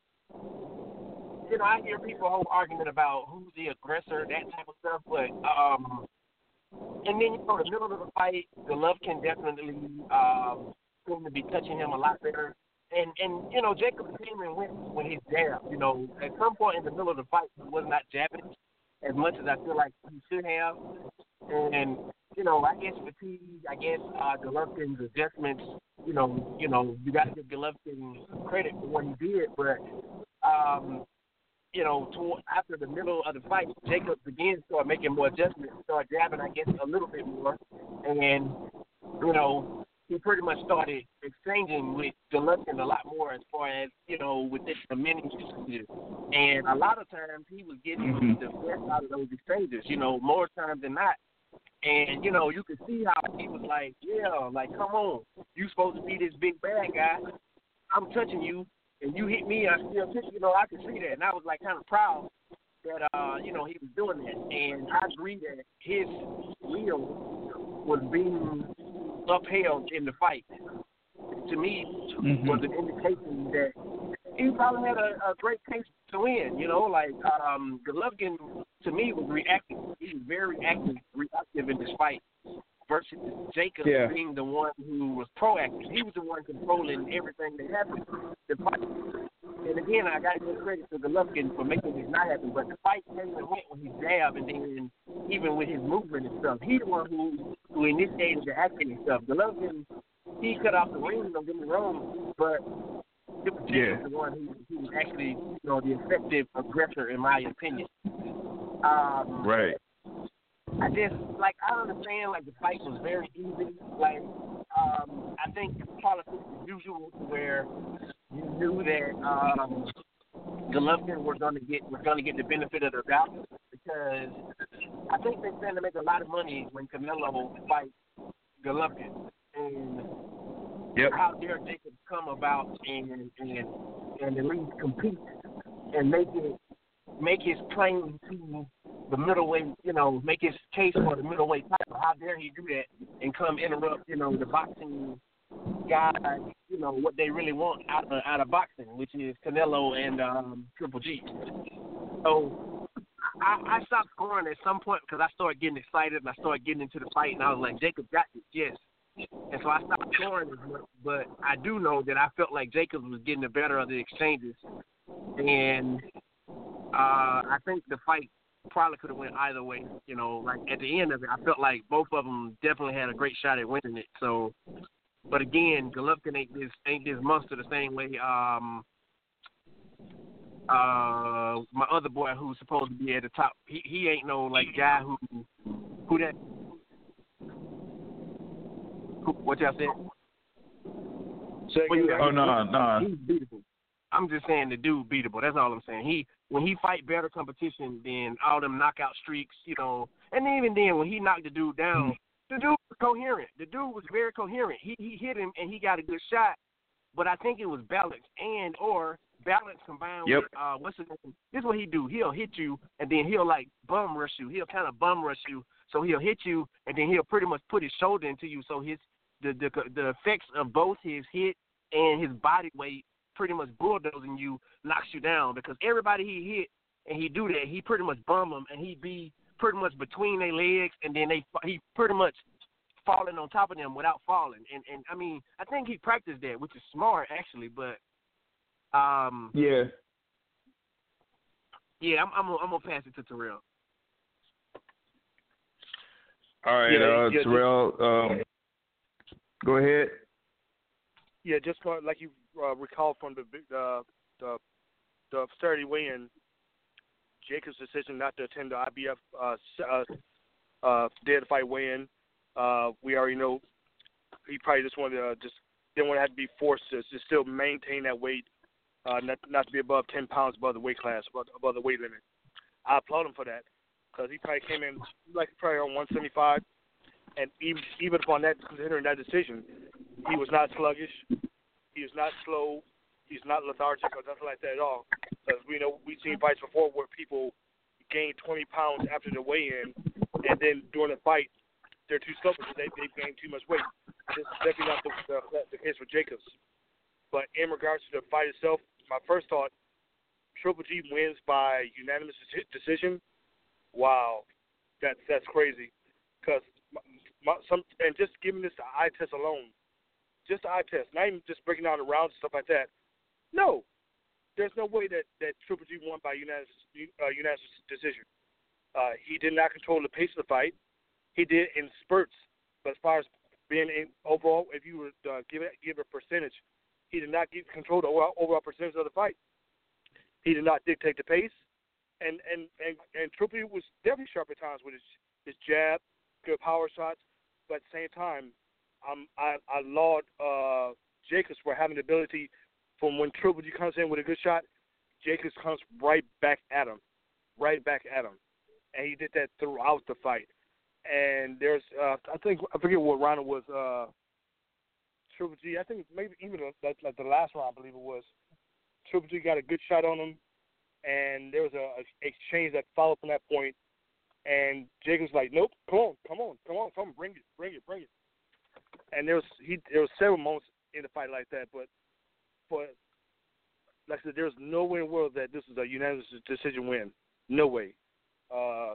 you know, I hear people whole argument about who's the aggressor, that type of stuff. But, um, and then, you know, the middle of the fight, Golovkin definitely um, seemed to be touching him a lot better. And, and you know, Jacobs came and went when he jabbed. You know, at some point in the middle of the fight, he was not jabbing as much as I feel like he should have. And, you know, I guess fatigue, I guess uh, Golovkin's adjustments, you know, you know, you got to give Golovkin credit for what he did. But, um, you know, toward, after the middle of the fight, Jacobs again started making more adjustments, started jabbing, I guess, a little bit more. And, you know, he pretty much started exchanging with Golovkin a lot more as far as, you know, with this, the many exchanges. And a lot of times he was getting mm-hmm. the best out of those exchanges, you know, more times than not. And, you know, you could see how he was like, yeah, like, come on. You supposed to be this big bad guy. I'm touching you, and you hit me, I still touch you. You know, I could see that. And I was, like, kind of proud that, uh, you know, he was doing that. And I agree that his will was being upheld in the fight. To me, mm-hmm. was an indication that he probably had a, a great case to win. You know, like um, Golovkin, to me, was reactive. He was very active, reactive in this fight versus Jacob yeah. being the one who was proactive. He was the one controlling everything that happened. The fight. And again, I got to give credit to Golovkin for making this not happen. But the fight came and went when he jabbed, and then even with his movement and stuff, he's the one who who initiated the action and stuff. Golovkin, he cut off the ring. Don't get me wrong, but it was yeah. the one who, who was actually, you know, the effective aggressor, in my opinion. Um, right. I just, like, I understand, like, the fight was very easy. Like, um, I think politics is usual where you knew that um, Golovkin was going to get was going to get the benefit of the doubt, because I think they stand to make a lot of money when Canelo fights Golovkin. And yep. how dare Jacob come about and and and at least compete and make it make his claim to the middleweight, you know, make his case for the middleweight title. How dare he do that and come interrupt, you know, the boxing guys, you know, what they really want out of out of boxing, which is Canelo and um, Triple G. So I, I stopped scoring at some point because I started getting excited and I started getting into the fight, and I was like, Jacob got this, yes. And so I stopped scoring as much, but I do know that I felt like Jacobs was getting the better of the exchanges, and uh, I think the fight probably could have went either way. You know, like at the end of it, I felt like both of them definitely had a great shot at winning it. So, but again, Golovkin ain't this ain't this monster the same way. Um, uh, my other boy who's supposed to be at the top, he he ain't no like guy who who that. Who, what y'all said? Oh no, no. He's beautiful. I'm just saying the dude beatable. That's all I'm saying. He when he fight better competition than all them knockout streaks, you know. And even then, when he knocked the dude down, the dude was coherent. The dude was very coherent. He he hit him and he got a good shot, but I think it was balance and or balance combined yep. with uh what's his name? This is what he do. He'll hit you and then he'll like bum rush you. He'll kind of bum rush you. So he'll hit you and then he'll pretty much put his shoulder into you. So his the the the effects of both his hit and his body weight pretty much bulldozing you knocks you down, because everybody he hit and he do that, he pretty much bum them and he be pretty much between their legs, and then they he pretty much falling on top of them without falling. And and I mean, I think he practiced that, which is smart actually. But um, yeah, yeah, I'm I'm gonna, I'm gonna pass it to Terrell. All right, yeah, uh, yeah, Terrell, um, go ahead. Yeah, just like you uh, recall from the uh, the the Saturday weigh-in, Jacobs' decision not to attend the I B F uh, uh, uh, day of the fight weigh-in. Uh, we already know he probably just wanted to uh, just didn't want to have to be forced to just still maintain that weight, uh, not not to be above ten pounds above the weight class, above, above the weight limit. I applaud him for that, because he probably came in like probably on one seventy-five, and even even upon that, considering that decision, he was not sluggish, he was not slow, he's not lethargic or nothing like that at all. Because we know we've seen fights before where people gain twenty pounds after the weigh-in, and then during the fight they're too slow because they they've gained too much weight. This is definitely not the, the, the case for Jacobs. But in regards to the fight itself, my first thought, Triple G wins by unanimous decision. Wow, that's that's crazy. Because some and just giving this the eye test alone, just the eye test, not even just breaking down the rounds and stuff like that. No, there's no way that, that Triple G won by unanimous uh, unanimous decision. Uh, he did not control the pace of the fight. He did in spurts, but as far as being in overall, if you would uh, give it give a percentage, he did not get control the overall, overall percentage of the fight. He did not dictate the pace, and and and, and Triple G was definitely sharp at times with his his jab, good power shots, but at the same time, um, I I laud uh, Jacobs for having the ability from when Triple G comes in with a good shot, Jacobs comes right back at him, right back at him, and he did that throughout the fight. And there's, uh, I think, I forget what round it was, uh, Triple G, I think maybe even like, like the last round, I believe it was, Triple G got a good shot on him, and there was a, a exchange that followed from that point, and Jacobs like, nope, come on, come on, come on, come on, bring it, bring it, bring it. And there was, he, there was several moments in the fight like that, but, but like I said, there's no way in the world that this is a unanimous decision win. No way. Uh,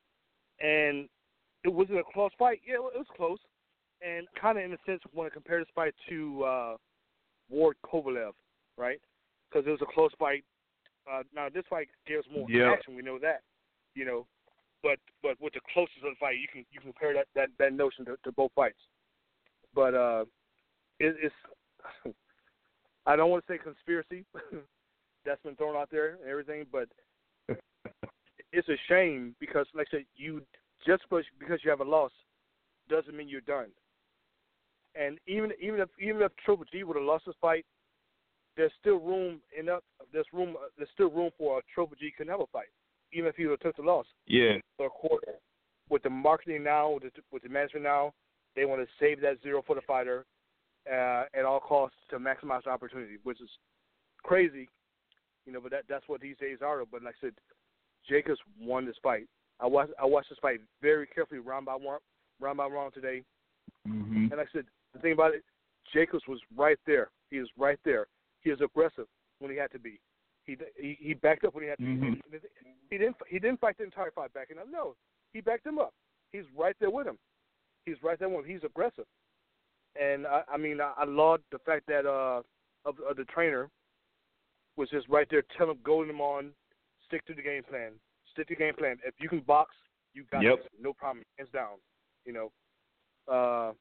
and it wasn't a close fight. Yeah, it was close. And kind of in a sense, want to compare this fight to uh, Ward Kovalev, right? Because it was a close fight. Uh, now, this fight gives more yep. action. We know that, you know. But but with the closeness of the fight, you can you can compare that, that, that notion to, to both fights. But uh, it, it's I don't want to say conspiracy that's been thrown out there and everything, but it's a shame because, like I said, you just because you have a loss doesn't mean you're done. And even even if even if Triple G would have lost this fight, there's still room enough. There's room. There's still room for a Triple G Canelo fight, even if he would have took the loss. Yeah. So of course, with the marketing now, with the, with the management now, they want to save that zero for the fighter uh, at all costs to maximize the opportunity, which is crazy, you know. But that that's what these days are. But like I said, Jacobs won this fight. I watched I watched this fight very carefully, round by round, round by round today. Mm-hmm. And like I said, the thing about it, Jacobs was right there. He was right there. He was aggressive when he had to be. He he, he backed up when he had to mm-hmm. be. He didn't he didn't fight the entire fight backing up. No, he backed him up. He's right there with him. He's right there with him. He's aggressive. And I, I mean, I, I laud the fact that uh, of, of the trainer was just right there, telling him, goading him on, stick to the game plan. Stick to the game plan. If you can box, you got yep. this. No problem. Hands down. You know. Uh,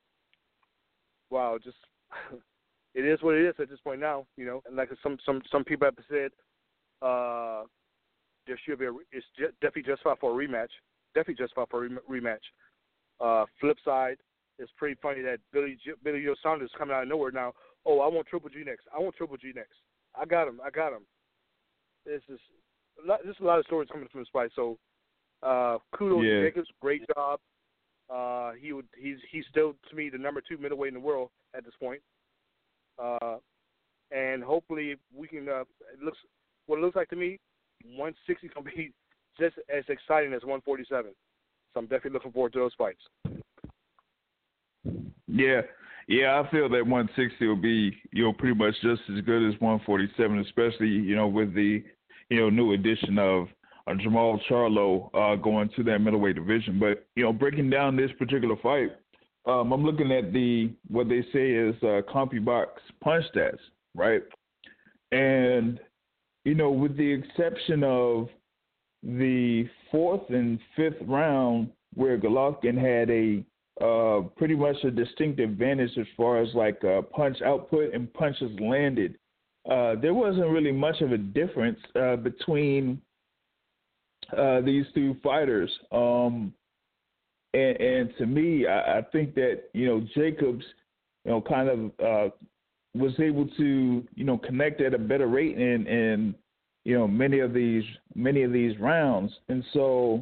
wow, just it is what it is at this point now. You know, and like some some some people have said, uh, there should be a. It's just, definitely justified for a rematch. Definitely justified for a rematch. Uh, flip side, it's pretty funny that Billy Billy Joe Saunders is coming out of nowhere now. Oh, I want Triple G next. I want Triple G next. I got him. I got him. This is a lot, there's a lot of stories coming from this fight. So uh, kudos yeah. to Jacobs. Great job. Uh, he would. He's he's still to me the number two middleweight in the world at this point. Uh, and hopefully we can. Uh, it looks what it looks like to me. one sixty is gonna be just as exciting as one forty-seven. So I'm definitely looking forward to those fights. Yeah, yeah, I feel that one sixty will be, you know, pretty much just as good as one forty-seven, especially, you know, with the, you know, new addition of uh, Jamal Charlo uh, going to that middleweight division. But, you know, breaking down this particular fight, um, I'm looking at the what they say is uh, CompuBox punch stats, right? And, you know, with the exception of the fourth and fifth round where Golovkin had a uh, pretty much a distinct advantage as far as like uh, punch output and punches landed, uh, there wasn't really much of a difference uh, between uh, these two fighters. Um, and, and to me, I, I think that, you know, Jacobs, you know, kind of uh, was able to, you know, connect at a better rate in, in you know, many of these many of these rounds. And so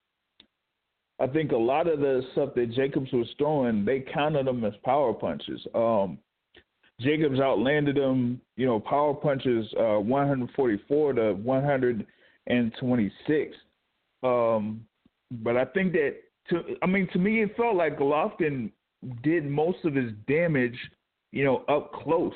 I think a lot of the stuff that Jacobs was throwing, they counted them as power punches. Um, Jacobs outlanded them, you know, power punches uh, one forty-four to one twenty-six. Um, but I think that, to, I mean, to me, it felt like Golovkin did most of his damage, you know, up close.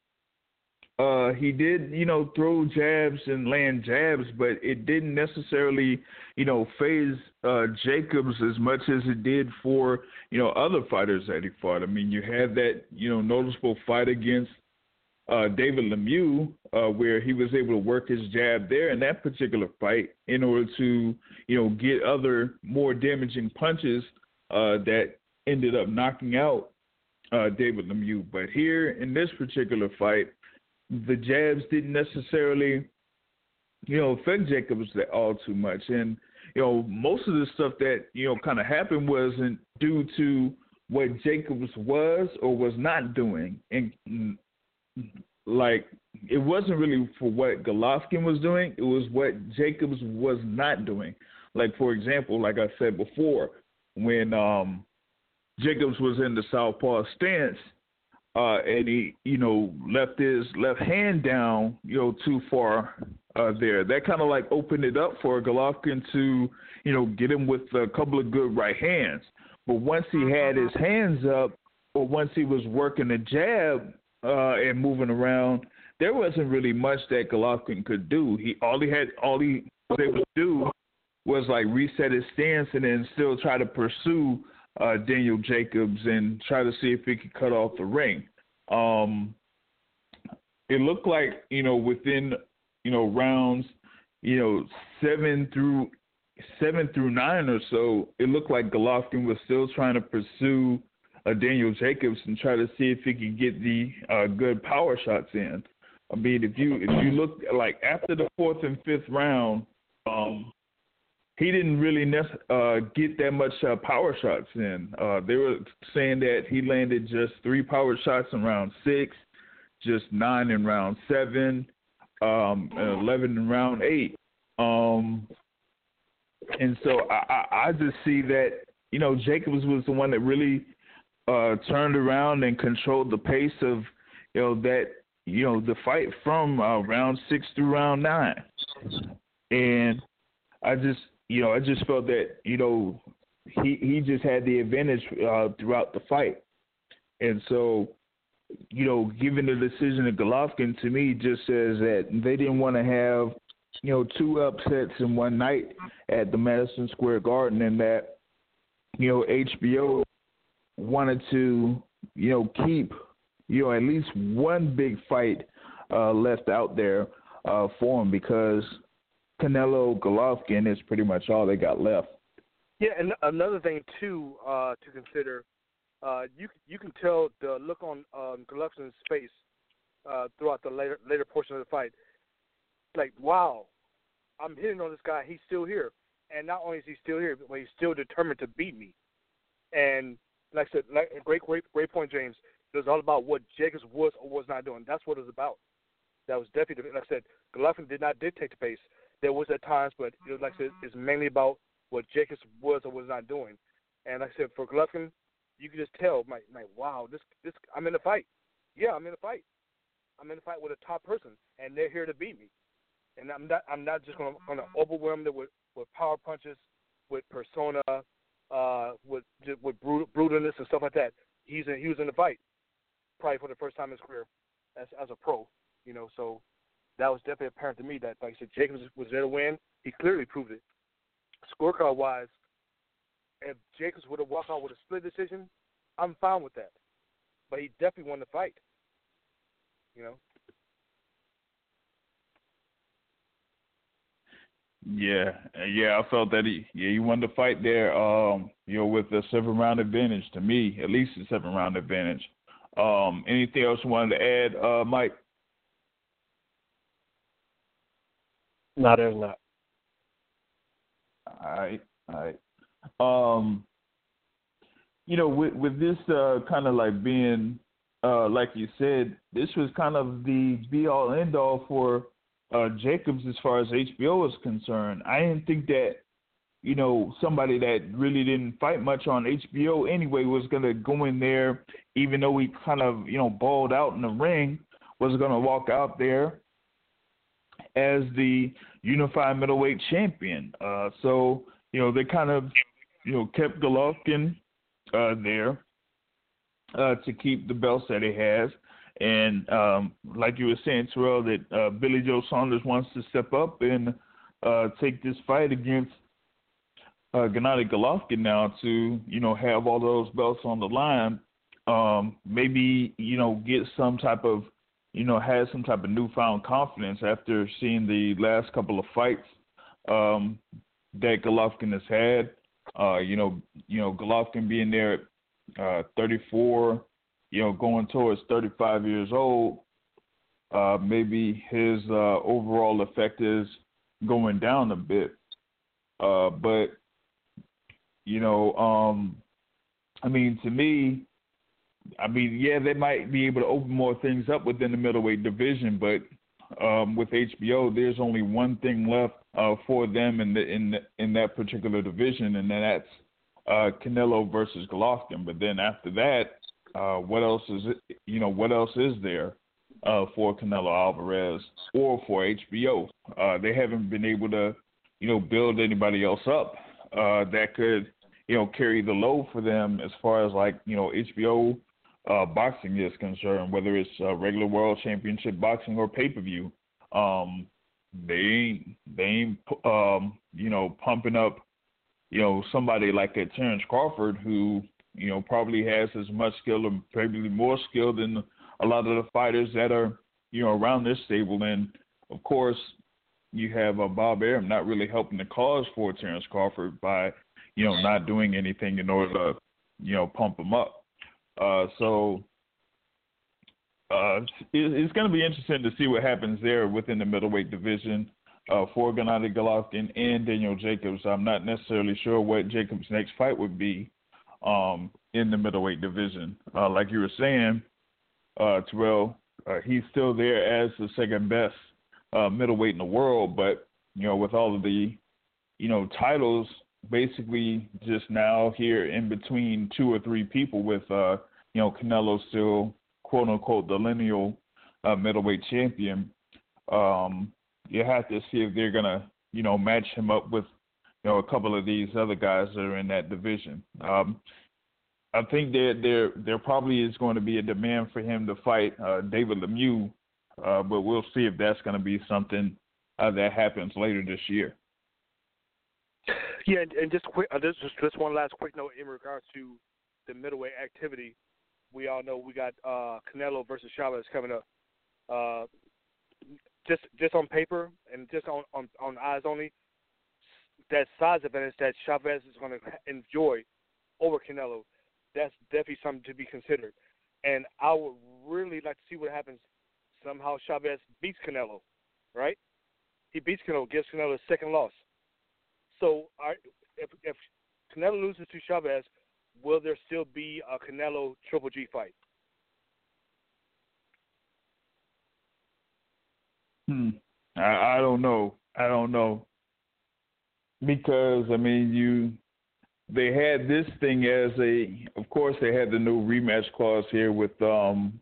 Uh, he did, you know, throw jabs and land jabs, but it didn't necessarily, you know, phase uh, Jacobs as much as it did for, you know, other fighters that he fought. I mean, you had that, you know, noticeable fight against uh, David Lemieux, uh, where he was able to work his jab there in that particular fight in order to, you know, get other more damaging punches uh, that ended up knocking out uh, David Lemieux. But here in this particular fight, the jabs didn't necessarily, you know, affect Jacobs that all too much. And, you know, most of the stuff that, you know, kind of happened wasn't due to what Jacobs was or was not doing. And, like, it wasn't really for what Golovkin was doing. It was what Jacobs was not doing. Like, for example, like I said before, when um, Jacobs was in the southpaw stance, Uh, and he, you know, left his left hand down, you know, too far uh, there. That kind of like opened it up for Golovkin to, you know, get him with a couple of good right hands. But once he had his hands up, or once he was working the jab uh, and moving around, there wasn't really much that Golovkin could do. He all he had, all he was able to do was like reset his stance and then still try to pursue Uh, Daniel Jacobs and try to see if he could cut off the ring. Um, it looked like, you know, within, you know, rounds, you know, seven through seven through nine or so, it looked like Golovkin was still trying to pursue uh, Daniel Jacobs and try to see if he could get the uh, good power shots in. I mean, if you if you look like after the fourth and fifth round, um, he didn't really uh, get that much uh, power shots in. Uh, they were saying that he landed just three power shots in round six, just nine in round seven, um, and eleven in round eight. Um, and so I, I, I just see that, you know, Jacobs was the one that really uh, turned around and controlled the pace of, you know, that, you know, the fight from uh, round six through round nine. And I just, You know, I just felt that, you know, he he just had the advantage uh, throughout the fight. And so, you know, giving the decision to Golovkin to me just says that they didn't want to have, you know, two upsets in one night at the Madison Square Garden, and that, you know, H B O wanted to, you know, keep, you know, at least one big fight uh, left out there uh, for him, because Canelo Golovkin is pretty much all they got left. Yeah, and another thing too uh, to consider, uh, you you can tell the look on um, Golovkin's face uh, throughout the later later portion of the fight. Like, wow, I'm hitting on this guy. He's still here, and not only is he still here, but he's still determined to beat me. And like I said, like, great great great point, James. It was all about what Jacobs was or was not doing. That's what it was about. that was definitely, like I said, Golovkin did not dictate the pace. There was at times, but it was like I said, it's mainly about what Jacobs was or was not doing. And like I said, for Golovkin, you can just tell, like, like, wow, this, this, I'm in a fight. Yeah, I'm in a fight. I'm in a fight with a top person, and they're here to beat me. And I'm not, I'm not just going to overwhelm them with, with power punches, with persona, uh, with with brutal, brutalness and stuff like that. He's in, he was in the fight, probably for the first time in his career as as a pro. You know, so that was definitely apparent to me that, like I said, Jacobs was there to win. He clearly proved it. Scorecard wise, if Jacobs would have walked out with a split decision, I'm fine with that. But he definitely won the fight. You know. Yeah, yeah, I felt that he, yeah, he won the fight there, um, you know, with a seven round advantage. To me, at least a seven round advantage. Um, anything else you wanted to add, uh, Mike? No, there's not. All right, all right. Um, you know, with with this uh, kind of like being, uh, like you said, this was kind of the be all end all for Uh, Jacobs, as far as H B O is concerned. I didn't think that, you know, somebody that really didn't fight much on H B O anyway was going to go in there, even though he kind of, you know, balled out in the ring, was going to walk out there as the unified middleweight champion. Uh, so, you know, they kind of, you know, kept Golovkin uh, there uh, to keep the belts that he has. And um, like you were saying, Terrell, that uh, Billy Joe Saunders wants to step up and uh, take this fight against uh, Gennady Golovkin now to, you know, have all those belts on the line. Um, maybe, you know, get some type of, you know, have some type of newfound confidence after seeing the last couple of fights um, that Golovkin has had. Uh, you know, you know, Golovkin being there at uh, thirty-four. You know, going towards thirty-five years old, uh, maybe his uh, overall effect is going down a bit. Uh, but, you know, um, I mean, to me, I mean, yeah, they might be able to open more things up within the middleweight division, but um, with H B O, there's only one thing left uh, for them in the, in the, in that particular division, and that's uh, Canelo versus Golovkin. But then after that, Uh, what else is it, you know, what else is there uh, for Canelo Alvarez or for H B O? Uh, they haven't been able to, you know, build anybody else up uh, that could, you know, carry the load for them as far as, like, you know, H B O uh, boxing is concerned, whether it's uh, regular world championship boxing or pay-per-view. Um, they ain't, they ain't, um, you know, pumping up, you know, somebody like a Terrence Crawford who, you know, probably has as much skill or probably more skill than a lot of the fighters that are, you know, around this stable. And, of course, you have uh, Bob Arum not really helping the cause for Terrence Crawford by, you know, not doing anything in order to, you know, pump him up. Uh, so uh, it, it's going to be interesting to see what happens there within the middleweight division uh, for Gennady Golovkin and Daniel Jacobs. I'm not necessarily sure what Jacobs' next fight would be Um, in the middleweight division. Uh, like you were saying, uh, Terrell, uh, he's still there as the second best uh, middleweight in the world, but, you know, with all of the, you know, titles basically just now here in between two or three people with, uh, you know, Canelo still, quote unquote, the lineal uh, middleweight champion. Um, you have to see if they're going to, you know, match him up with, you know, a couple of these other guys that are in that division. Um, I think there there there probably is going to be a demand for him to fight uh, David Lemieux, uh, but we'll see if that's going to be something uh, that happens later this year. Yeah, and, and just quick, uh, just just one last quick note in regards to the middleweight activity. We all know we got uh, Canelo versus Chavez coming up. Uh, just just on paper and just on, on, on eyes only, that size advantage that Chavez is going to enjoy over Canelo, that's definitely something to be considered. And I would really like to see what happens. Somehow Chavez beats Canelo, right? He beats Canelo, gives Canelo his second loss. So are, if, if Canelo loses to Chavez, will there still be a Canelo Triple G fight? Hmm. I, I don't know. I don't know because I mean you. They had this thing as a. Of course, they had the no rematch clause here with um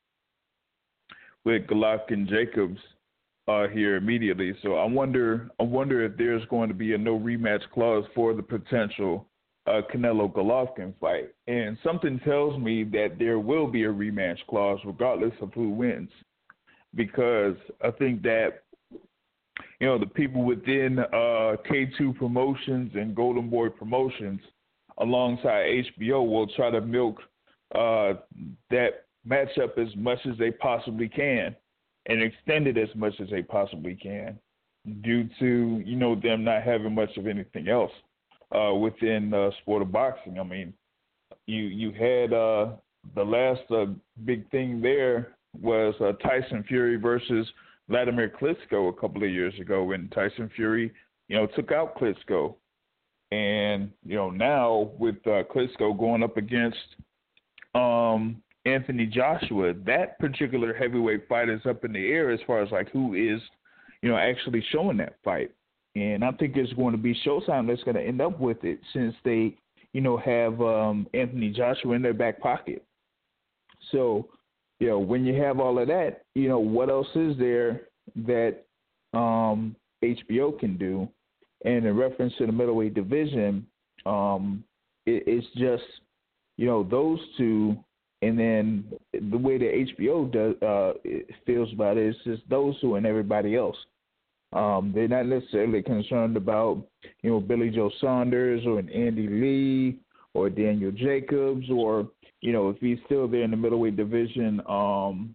with Golovkin Jacobs uh, here immediately. So I wonder. I wonder if there's going to be a no rematch clause for the potential uh, Canelo Golovkin fight. And something tells me that there will be a rematch clause regardless of who wins, because I think that. You know, the people within uh, K two Promotions and Golden Boy Promotions alongside H B O will try to milk uh, that matchup as much as they possibly can and extend it as much as they possibly can due to, you know, them not having much of anything else uh, within the uh, sport of boxing. I mean, you, you had uh, the last uh, big thing there was uh, Tyson Fury versus Vladimir Klitschko a couple of years ago when Tyson Fury, you know, took out Klitschko. And, you know, now with uh, Klitschko going up against um, Anthony Joshua, that particular heavyweight fight is up in the air as far as, like, who is, you know, actually showing that fight. And I think it's going to be Showtime that's going to end up with it since they, you know, have um, Anthony Joshua in their back pocket. So, you know, when you have all of that, you know, what else is there that um, H B O can do? And in reference to the middleweight division, um, it, it's just, you know, those two, and then the way that H B O does uh, feels about it is just those two and everybody else. Um, they're not necessarily concerned about, you know, Billy Joe Saunders or an Andy Lee or Daniel Jacobs or, you know, if he's still there in the middleweight division, um,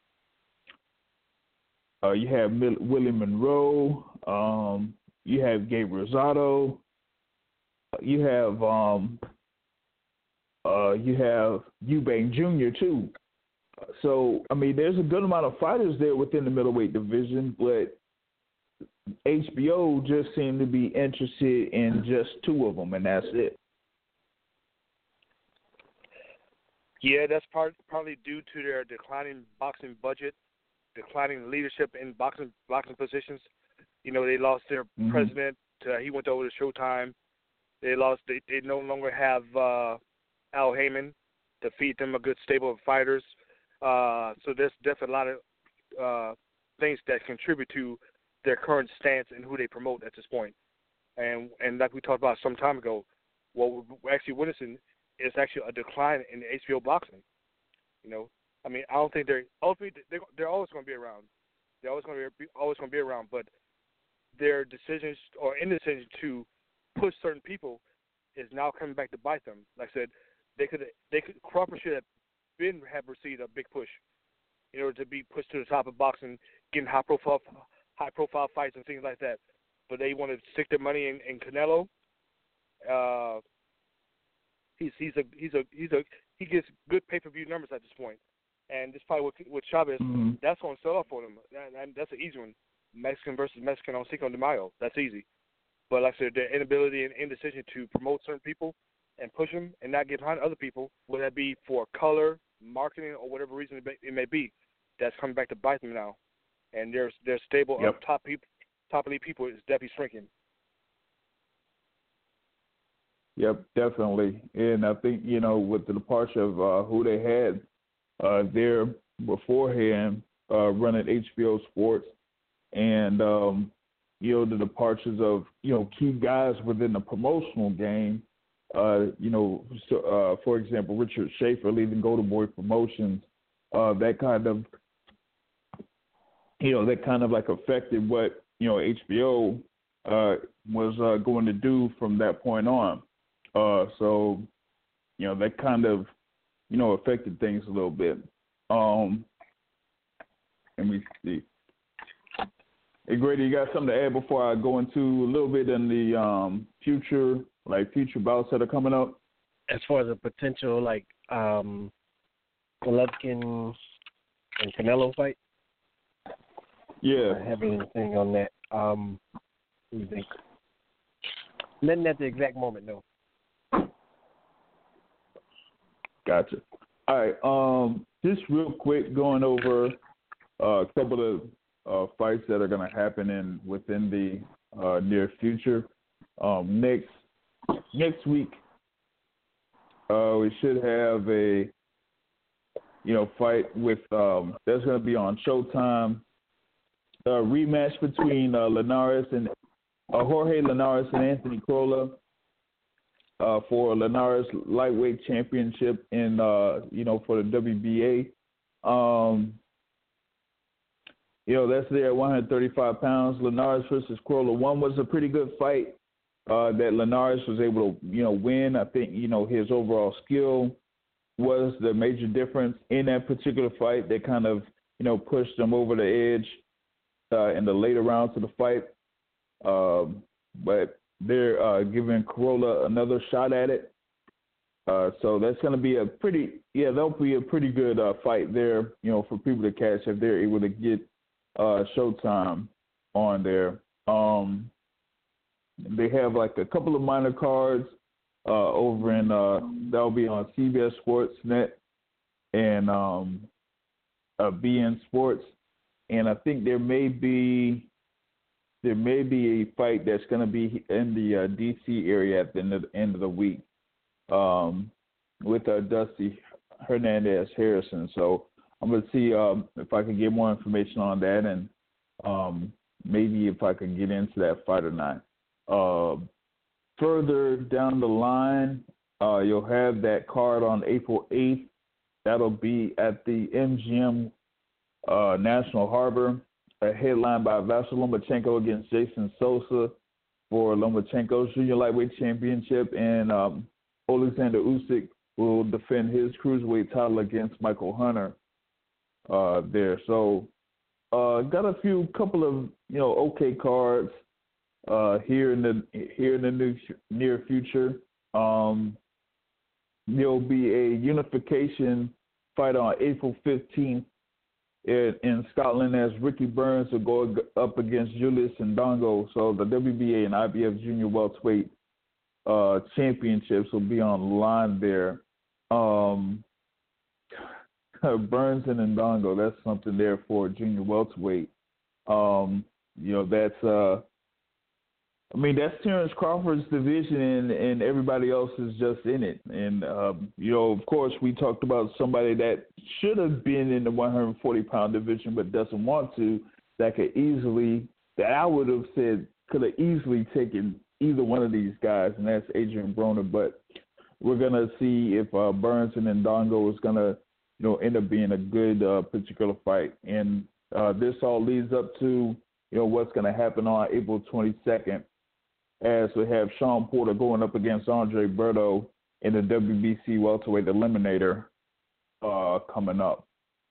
uh, you have Mil- Willie Monroe, um, you have Gabe Rosado, you have um, uh, you have Eubank Junior too. So I mean, there's a good amount of fighters there within the middleweight division, but H B O just seemed to be interested in just two of them, and that's it. Yeah, that's part partly due to their declining boxing budget, declining leadership in boxing boxing positions. You know, they lost their mm-hmm. president. Uh, he went over to Showtime. They lost. They, they no longer have uh, Al Heyman to feed them a good stable of fighters. Uh, so there's definitely a lot of uh, things that contribute to their current stance and who they promote at this point. And and like we talked about some time ago, what we're actually witnessing is actually a decline in the H B O boxing. You know, I mean, I don't think they're ultimately they're, they're always going to be around. They're always going to be always going to be around, but their decisions or indecision to push certain people is now coming back to bite them. Like I said, they could they could Crawford should have been have received a big push in order to be pushed to the top of boxing, getting high profile high profile fights and things like that. But they want to stick their money in, in Canelo. Uh, he's he's a he's a he's a he gets good pay per view numbers at this point, and this fight with with Chavez, mm-hmm. that's going to sell up for them. And, and that's an easy one. Mexican versus Mexican on Cinco de Mayo. That's easy. But like I said, their inability and indecision to promote certain people and push them and not get behind other people, whether that be for color, marketing, or whatever reason it may, it may be, that's coming back to bite them now. And their their stable yep. of top people, top elite people is definitely shrinking. Yep, definitely. And I think, you know, with the departure of uh, who they had uh, there beforehand uh, running H B O Sports, and, um, you know, the departures of, you know, key guys within the promotional game, uh, you know, so, uh, for example, Richard Schaefer leaving Golden Boy Promotions, uh, that kind of, you know, that kind of like affected what, you know, H B O uh, was uh, going to do from that point on. Uh, so, you know, that kind of, you know, affected things a little bit. Um, let me see. Hey, Grady, you got something to add before I go into a little bit in the um, future, like future bouts that are coming up? As far as a potential, like, um, Golovkin and Canelo fight? Yeah. I have anything on that. Um, what do you think? Nothing at the exact moment, no. Gotcha. All right. Um, just real quick, going over uh, a couple of uh, fights that are going to happen in within the uh, near future. Um, next next week, uh, we should have a you know fight with um, that's going to be on Showtime. A rematch between uh, Linares and uh, Jorge Linares and Anthony Crolla uh, for Linares lightweight championship in uh, you know for the W B A. Um, you know that's there at one hundred thirty-five pounds. Linares versus Crolla. One was a pretty good fight uh, that Linares was able to you know win. I think you know his overall skill was the major difference in that particular fight that kind of you know pushed him over the edge uh, in the later rounds of the fight. Um, but they're uh, giving Crolla another shot at it. Uh, so that's going to be a pretty, yeah, that'll be a pretty good uh, fight there, you know, for people to catch if they're able to get uh, Showtime on there. Um, they have like a couple of minor cards uh, over in, uh, that'll be on C B S Sports Net and um, uh, B N Sports. And I think there may be, There may be a fight that's going to be in the uh, D C area at the end of the, end of the week um, with uh, Dusty Hernandez Harrison. So I'm going to see um, if I can get more information on that and um, maybe if I can get into that fight or not. Uh, further down the line, uh, you'll have that card on April eighth. That'll be at the M G M uh, National Harbor. A headline by Vasyl Lomachenko against Jason Sosa for Lomachenko's junior lightweight championship, and um, Alexander Usyk will defend his cruiserweight title against Michael Hunter uh, there. So, uh, got a few couple of you know okay cards uh, here in the here in the new, near future. Um, there'll be a unification fight on April fifteenth. In Scotland, as Ricky Burns will go up against Julius Ndongo. So the W B A and I B F Junior Welterweight uh, championships will be on the line there. Um, Burns and Ndongo, that's something there for Junior Welterweight. Um, you know, that's uh, I mean, that's Terrence Crawford's division, and, and everybody else is just in it. And, um, you know, of course, we talked about somebody that should have been in the one hundred forty pound division but doesn't want to, that could easily, that I would have said could have easily taken either one of these guys, and that's Adrian Broner. But we're going to see if uh, Burns and Ndongo is going to, you know, end up being a good uh, particular fight. And uh, this all leads up to, you know, what's going to happen on April twenty-second. As we have Sean Porter going up against Andre Berto in the W B C welterweight eliminator uh, coming up.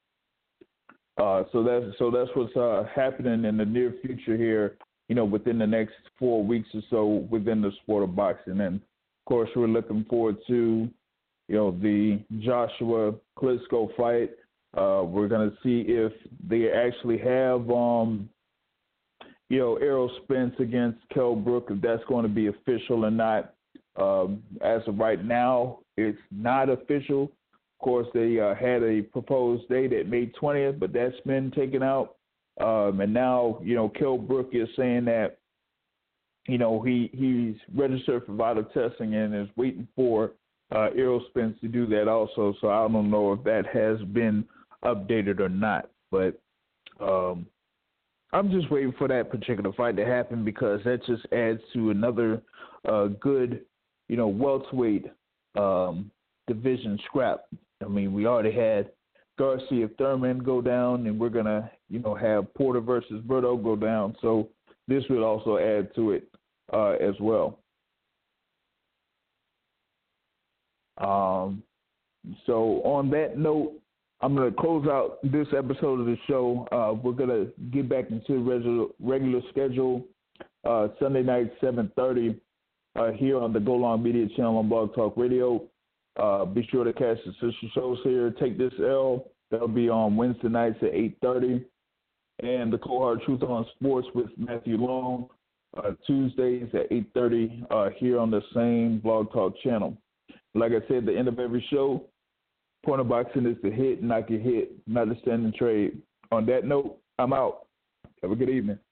Uh, so that's so that's what's uh, happening in the near future here. You know, within the next four weeks or so within the sport of boxing, and of course we're looking forward to, you know, the Joshua Klitschko fight. Uh, we're going to see if they actually have. Um, You know, Errol Spence against Kell Brook, if that's going to be official or not. Um, as of right now, it's not official. Of course, they uh, had a proposed date at May twentieth, but that's been taken out. Um, and now, you know, Kell Brook is saying that, you know, he he's registered for vital testing and is waiting for uh, Errol Spence to do that also. So I don't know if that has been updated or not. But um I'm just waiting for that particular fight to happen because that just adds to another uh, good, you know, welterweight um, division scrap. I mean, we already had Garcia Thurman go down, and we're going to, you know, have Porter versus Berto go down. So this would also add to it uh, as well. Um, so on that note, I'm going to close out this episode of the show. Uh, we're going to get back into the regular, regular schedule uh, Sunday night, seven thirty, uh, here on the Go Long Media channel on Blog Talk Radio. Uh, be sure to catch the sister shows here. Take This L. That'll be on Wednesday nights at eight thirty. And the Cold Hard Truth on Sports with Matthew Long, uh, Tuesdays at eight thirty uh, here on the same Blog Talk channel. Like I said at the end of every show, Corner boxing is the hit, not get hit, not the standing trade. On that note, I'm out. Have a good evening.